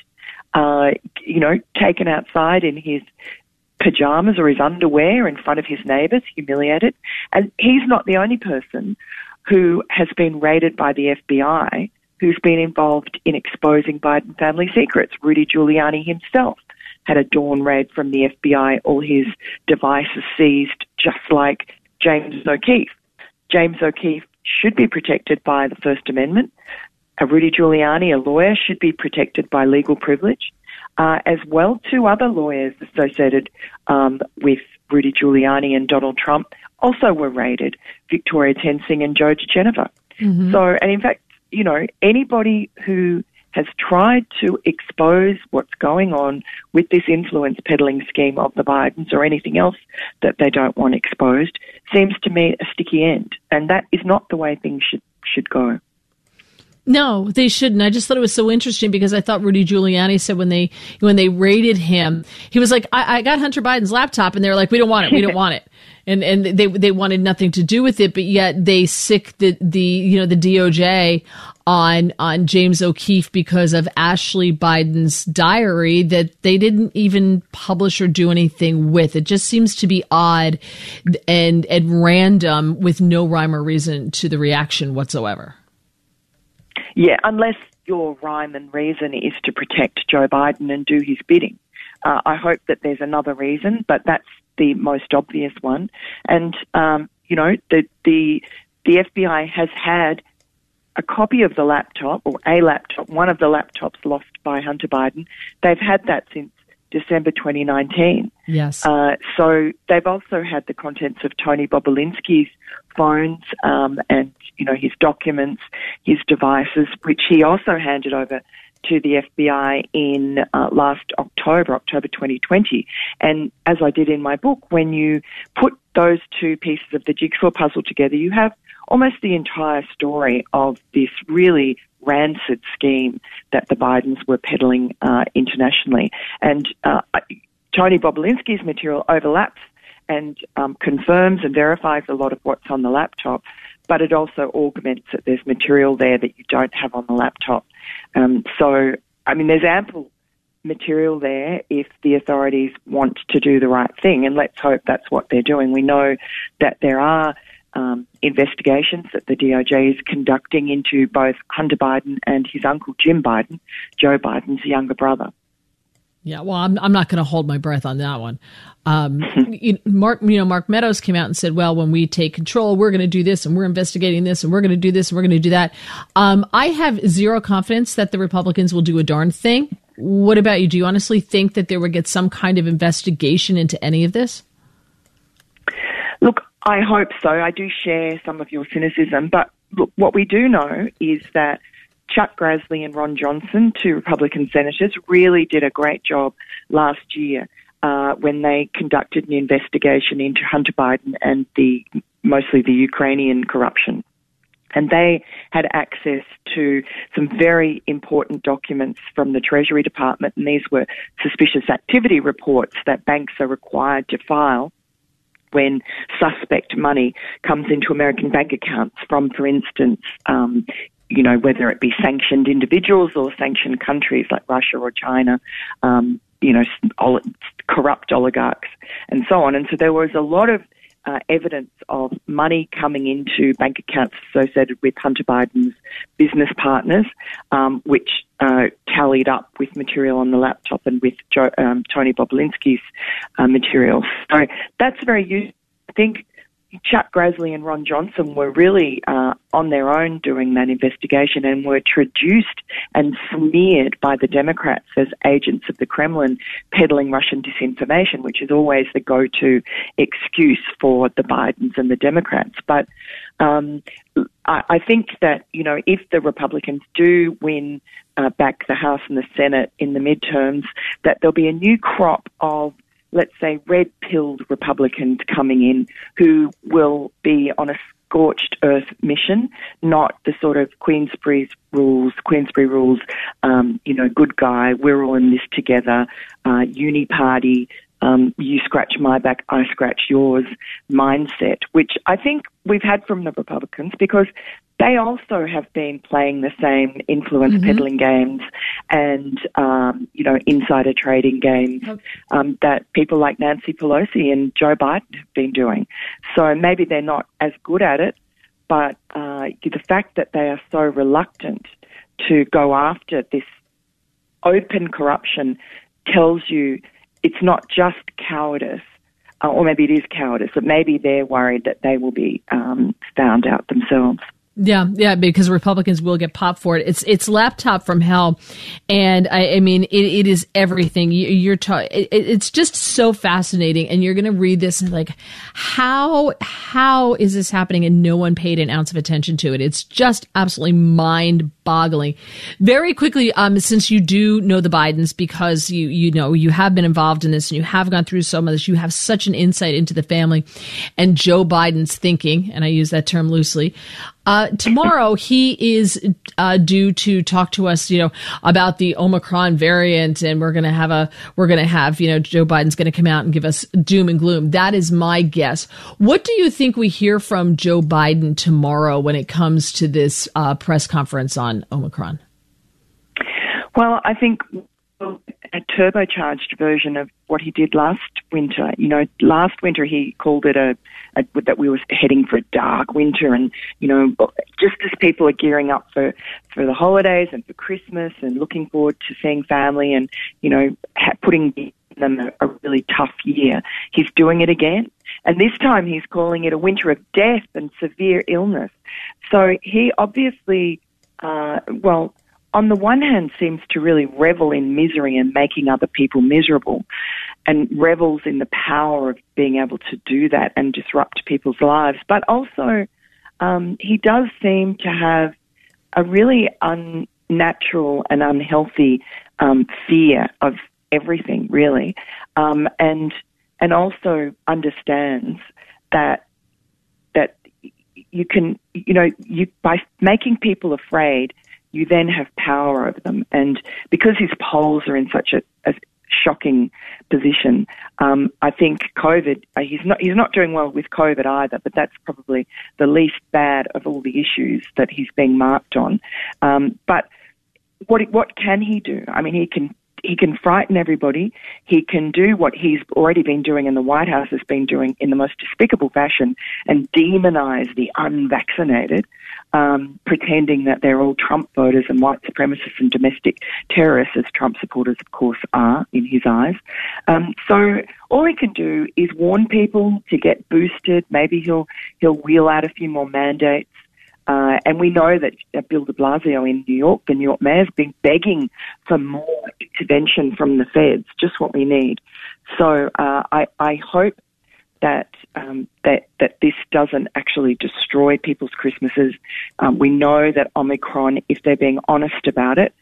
taken outside in his pajamas or his underwear in front of his neighbours, humiliated. And he's not the only person who has been raided by the FBI who's been involved in exposing Biden family secrets. Rudy Giuliani himself had a dawn raid from the FBI, all his devices seized, just like James O'Keefe. James O'Keefe should be protected by the First Amendment. Rudy Giuliani, a lawyer, should be protected by legal privilege. As well, 2 other lawyers associated with Rudy Giuliani and Donald Trump also were raided, Victoria Tensing and Joe DeGeneva. Mm-hmm. So, and in fact, anybody who has tried to expose what's going on with this influence peddling scheme of the Bidens or anything else that they don't want exposed seems to me a sticky end. And that is not the way things should go. No, they shouldn't. I just thought it was so interesting because I thought Rudy Giuliani said when they raided him, he was like, I got Hunter Biden's laptop, and they were like, we don't want it. We don't want it. And they wanted nothing to do with it, but yet they sick the DOJ on James O'Keefe because of Ashley Biden's diary that they didn't even publish or do anything with. It just seems to be odd and random with no rhyme or reason to the reaction whatsoever. Yeah, unless your rhyme and reason is to protect Joe Biden and do his bidding. I hope that there's another reason, but that's the most obvious one. And, the FBI has had a copy of the laptop, or a laptop, one of the laptops lost by Hunter Biden. They've had that since December 2019. Yes. So they've also had the contents of Tony Bobolinsky's phones and, his documents, his devices, which he also handed over to the FBI in last October 2020. And as I did in my book, when you put those two pieces of the jigsaw puzzle together, you have almost the entire story of this really rancid scheme that the Bidens were peddling internationally. And Tony Bobulinski's material overlaps and confirms and verifies a lot of what's on the laptop, but it also augments that there's material there that you don't have on the laptop. So, I mean, there's ample material there if the authorities want to do the right thing, and let's hope that's what they're doing. We know that there are investigations that the DOJ is conducting into both Hunter Biden and his uncle Jim Biden, Joe Biden's younger brother. Yeah, well, I'm not going to hold my breath on that one. Mark Meadows came out and said, well, when we take control, we're going to do this and we're investigating this and we're going to do this and we're going to do that. I have zero confidence that the Republicans will do a darn thing. What about you? Do you honestly think that there would get some kind of investigation into any of this? Look, I hope so. I do share some of your cynicism, but look, what we do know is that Chuck Grassley and Ron Johnson, two Republican senators, really did a great job last year when they conducted an investigation into Hunter Biden and mostly the Ukrainian corruption. And they had access to some very important documents from the Treasury Department, and these were suspicious activity reports that banks are required to file when suspect money comes into American bank accounts from, for instance, whether it be sanctioned individuals or sanctioned countries like Russia or China, corrupt oligarchs and so on. And so there was a lot of evidence of money coming into bank accounts associated with Hunter Biden's business partners, which tallied up with material on the laptop and with Tony Bobulinski's material. So that's very useful. I think Chuck Grassley and Ron Johnson were really on their own doing that investigation and were traduced and smeared by the Democrats as agents of the Kremlin peddling Russian disinformation, which is always the go-to excuse for the Bidens and the Democrats. But I think that, if the Republicans do win back the House and the Senate in the midterms, that there'll be a new crop of, let's say, red-pilled Republicans coming in who will be on a scorched earth mission, not the sort of Queensbury rules, good guy, we're all in this together, uni-party, you scratch my back, I scratch yours mindset, which I think we've had from the Republicans because they also have been playing the same influence peddling games and, insider trading games that people like Nancy Pelosi and Joe Biden have been doing. So maybe they're not as good at it, but the fact that they are so reluctant to go after this open corruption tells you it's not just cowardice, or maybe it is cowardice, but maybe they're worried that they will be found out themselves. Yeah, because Republicans will get popped for it. It's laptop from hell, and I mean it is everything. It's just so fascinating, and you're going to read this and like, how is this happening? And no one paid an ounce of attention to it. It's just absolutely mind-boggling. Very quickly, since you do know the Bidens, because you have been involved in this and you have gone through some of this, you have such an insight into the family and Joe Biden's thinking, and I use that term loosely. Tomorrow he is due to talk to us, about the Omicron variant, and we're going to have Joe Biden's going to come out and give us doom and gloom. That is my guess. What do you think we hear from Joe Biden tomorrow when it comes to this press conference on Omicron? Well, I think a turbocharged version of what he did last winter. Last winter he called it that we were heading for a dark winter, and just as people are gearing up for the holidays and for Christmas and looking forward to seeing family and putting them a really tough year, he's doing it again. And this time he's calling it a winter of death and severe illness. So he obviously, on the one hand, seems to really revel in misery and making other people miserable, and revels in the power of being able to do that and disrupt people's lives. But also, he does seem to have a really natural and unhealthy fear of everything, really, and also understands that you can, by making people afraid, you then have power over them. And because his polls are in such a shocking position, I think COVID, he's not doing well with COVID either, but that's probably the least bad of all the issues that he's being marked on. But what can he do? I mean, he can frighten everybody. He can do what he's already been doing and the White House has been doing in the most despicable fashion and demonize the unvaccinated, pretending that they're all Trump voters and white supremacists and domestic terrorists, as Trump supporters, of course, are in his eyes. So all he can do is warn people to get boosted. Maybe he'll wheel out a few more mandates. And we know that Bill de Blasio in New York, the New York mayor, has been begging for more intervention from the feds, just what we need. So I hope that this doesn't actually destroy people's Christmases. We know that Omicron, if they're being honest about it,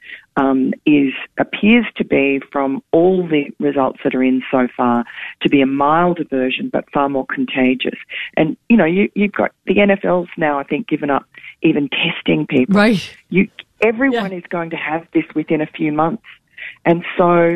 appears to be, from all the results that are in so far, to be a milder version but far more contagious. And you've got the NFL's now, I think, given up even testing people. Right. Everyone is going to have this within a few months, and so.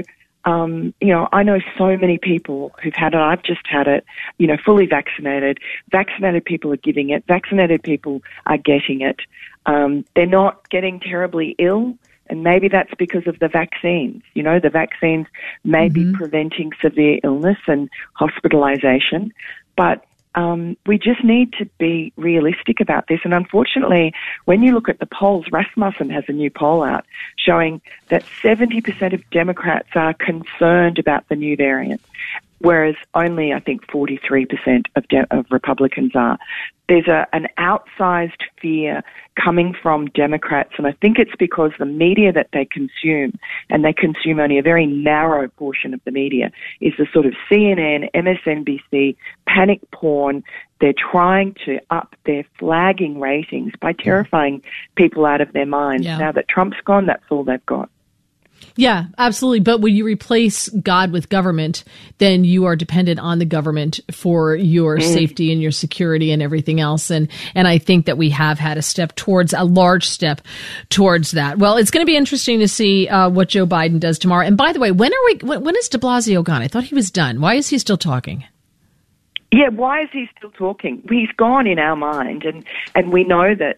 I know so many people who've had it. I've just had it, fully vaccinated. Vaccinated people are giving it. Vaccinated people are getting it. They're not getting terribly ill, and maybe that's because of the vaccines. The vaccines may be preventing severe illness and hospitalization, but we just need to be realistic about this. And unfortunately, when you look at the polls, Rasmussen has a new poll out showing that 70% of Democrats are concerned about the new variant, whereas only, I think, 43% of Republicans are. There's an outsized fear coming from Democrats, and I think it's because the media that they consume, and they consume only a very narrow portion of the media, is the sort of CNN, MSNBC, panic porn. They're trying to up their flagging ratings by terrifying people out of their minds. Yeah. Now that Trump's gone, that's all they've got. Yeah, absolutely. But when you replace God with government, then you are dependent on the government for your safety and your security and everything else. And I think that we have had a large step towards that. Well, it's going to be interesting to see what Joe Biden does tomorrow. And by the way, when is de Blasio gone? I thought he was done. Why is he still talking? Yeah, why is he still talking? He's gone in our mind, and we know that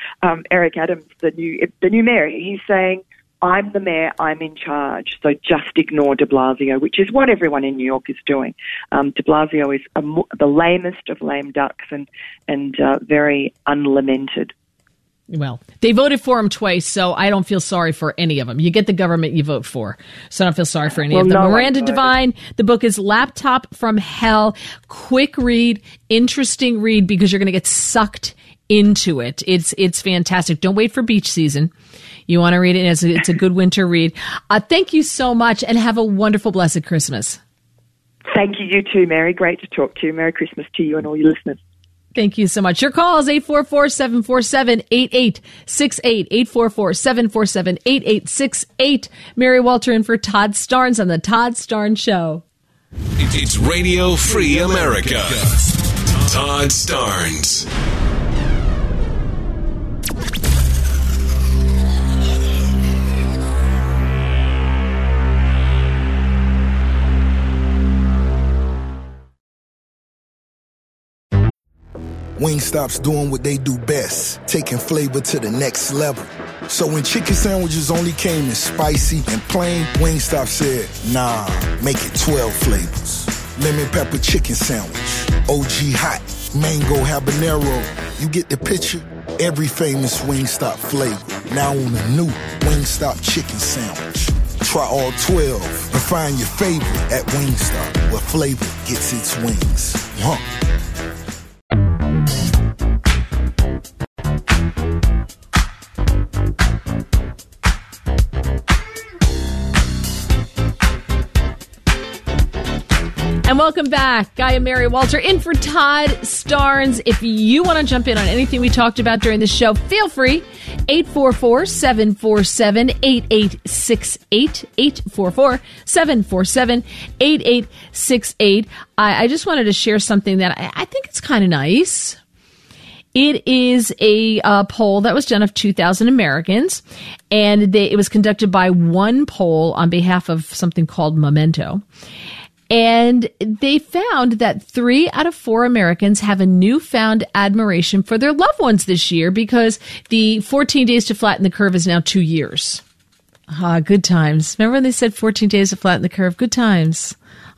Eric Adams, the new mayor, he's saying, I'm the mayor, I'm in charge, so just ignore de Blasio, which is what everyone in New York is doing. De Blasio is the lamest of lame ducks and very unlamented. Well, they voted for him twice, so I don't feel sorry for any of them. You get the government you vote for, so I don't feel sorry for any of them. Miranda Devine, the book is Laptop from Hell. Quick read, interesting read, because you're going to get sucked into it. It's fantastic. Don't wait for beach season. You want to read it. It's a good winter read. Thank you so much, and have a wonderful, blessed Christmas. Thank you. You too, Mary. Great to talk to you. Merry Christmas to you and all your listeners. Thank you so much. Your call is 844-747-8868, 844-747-8868. Mary Walter in for Todd Starnes on The Todd Starnes Show. It's Radio Free America. Todd Starnes. Wingstop's doing what they do best, taking flavor to the next level. So when chicken sandwiches only came in spicy and plain, Wingstop said, nah, make it 12 flavors. Lemon pepper chicken sandwich, OG hot, mango habanero. You get the picture? Every famous Wingstop flavor, now on a new Wingstop chicken sandwich. Try all 12 and find your favorite at Wingstop, where flavor gets its wings. welcome back. Guy and Mary Walter in for Todd Starnes. If you want to jump in on anything we talked about during the show, feel free. 844-747-8868. 844-747-8868. I just wanted to share something that I think it's kind of nice. It is a poll that was done of 2,000 Americans, and it was conducted by One Poll on behalf of something called Memento. And they found that 3 out of 4 Americans have a newfound admiration for their loved ones this year because the 14 days to flatten the curve is now 2 years. Good times. Remember when they said 14 days to flatten the curve? Good times.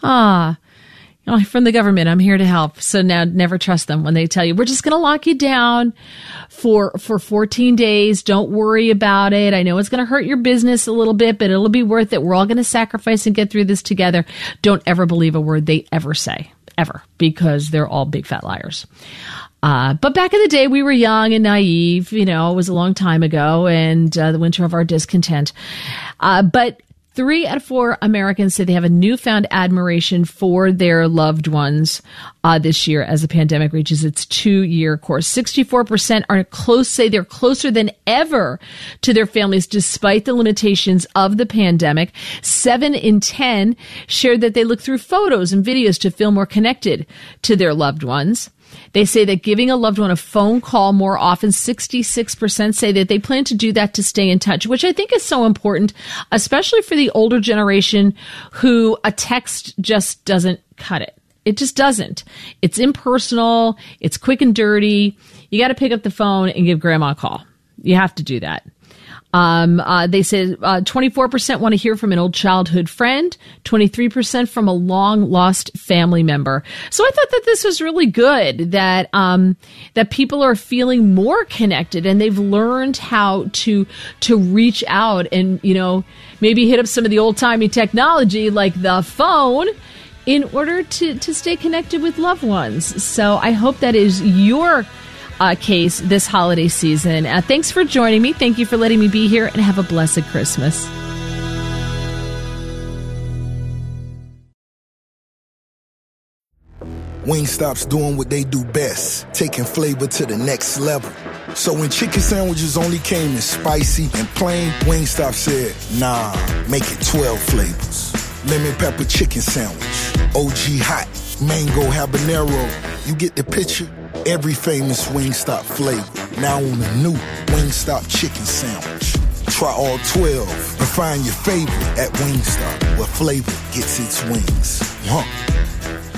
From the government, I'm here to help. So now never trust them when they tell you, we're just going to lock you down for 14 days. Don't worry about it. I know it's going to hurt your business a little bit, but it'll be worth it. We're all going to sacrifice and get through this together. Don't ever believe a word they ever say, ever, because they're all big fat liars. But back in the day, we were young and naive. It was a long time ago, and the winter of our discontent. But 3 out of 4 Americans say they have a newfound admiration for their loved ones this year as the pandemic reaches its 2-year course. 64% say they're closer than ever to their families despite the limitations of the pandemic. 7 in 10 shared that they look through photos and videos to feel more connected to their loved ones. They say that giving a loved one a phone call more often, 66% say that they plan to do that to stay in touch, which I think is so important, especially for the older generation who a text just doesn't cut it. It just doesn't. It's impersonal. It's quick and dirty. You got to pick up the phone and give grandma a call. You have to do that. They said 24% want to hear from an old childhood friend, 23% from a long lost family member. So I thought that this was really good, that that people are feeling more connected and they've learned how to reach out and, maybe hit up some of the old timey technology like the phone in order to stay connected with loved ones. So I hope that is your case this holiday season. Thanks for joining me. Thank you for letting me be here, and have a blessed Christmas. Wingstop's doing what they do best, taking flavor to the next level. So when chicken sandwiches only came in spicy and plain, Wingstop said, nah, make it 12 flavors. Lemon pepper chicken sandwich, OG hot, mango habanero. You get the picture? Every famous Wingstop flavor, now on the new Wingstop chicken sandwich. Try all 12 and find your favorite at Wingstop, where flavor gets its wings.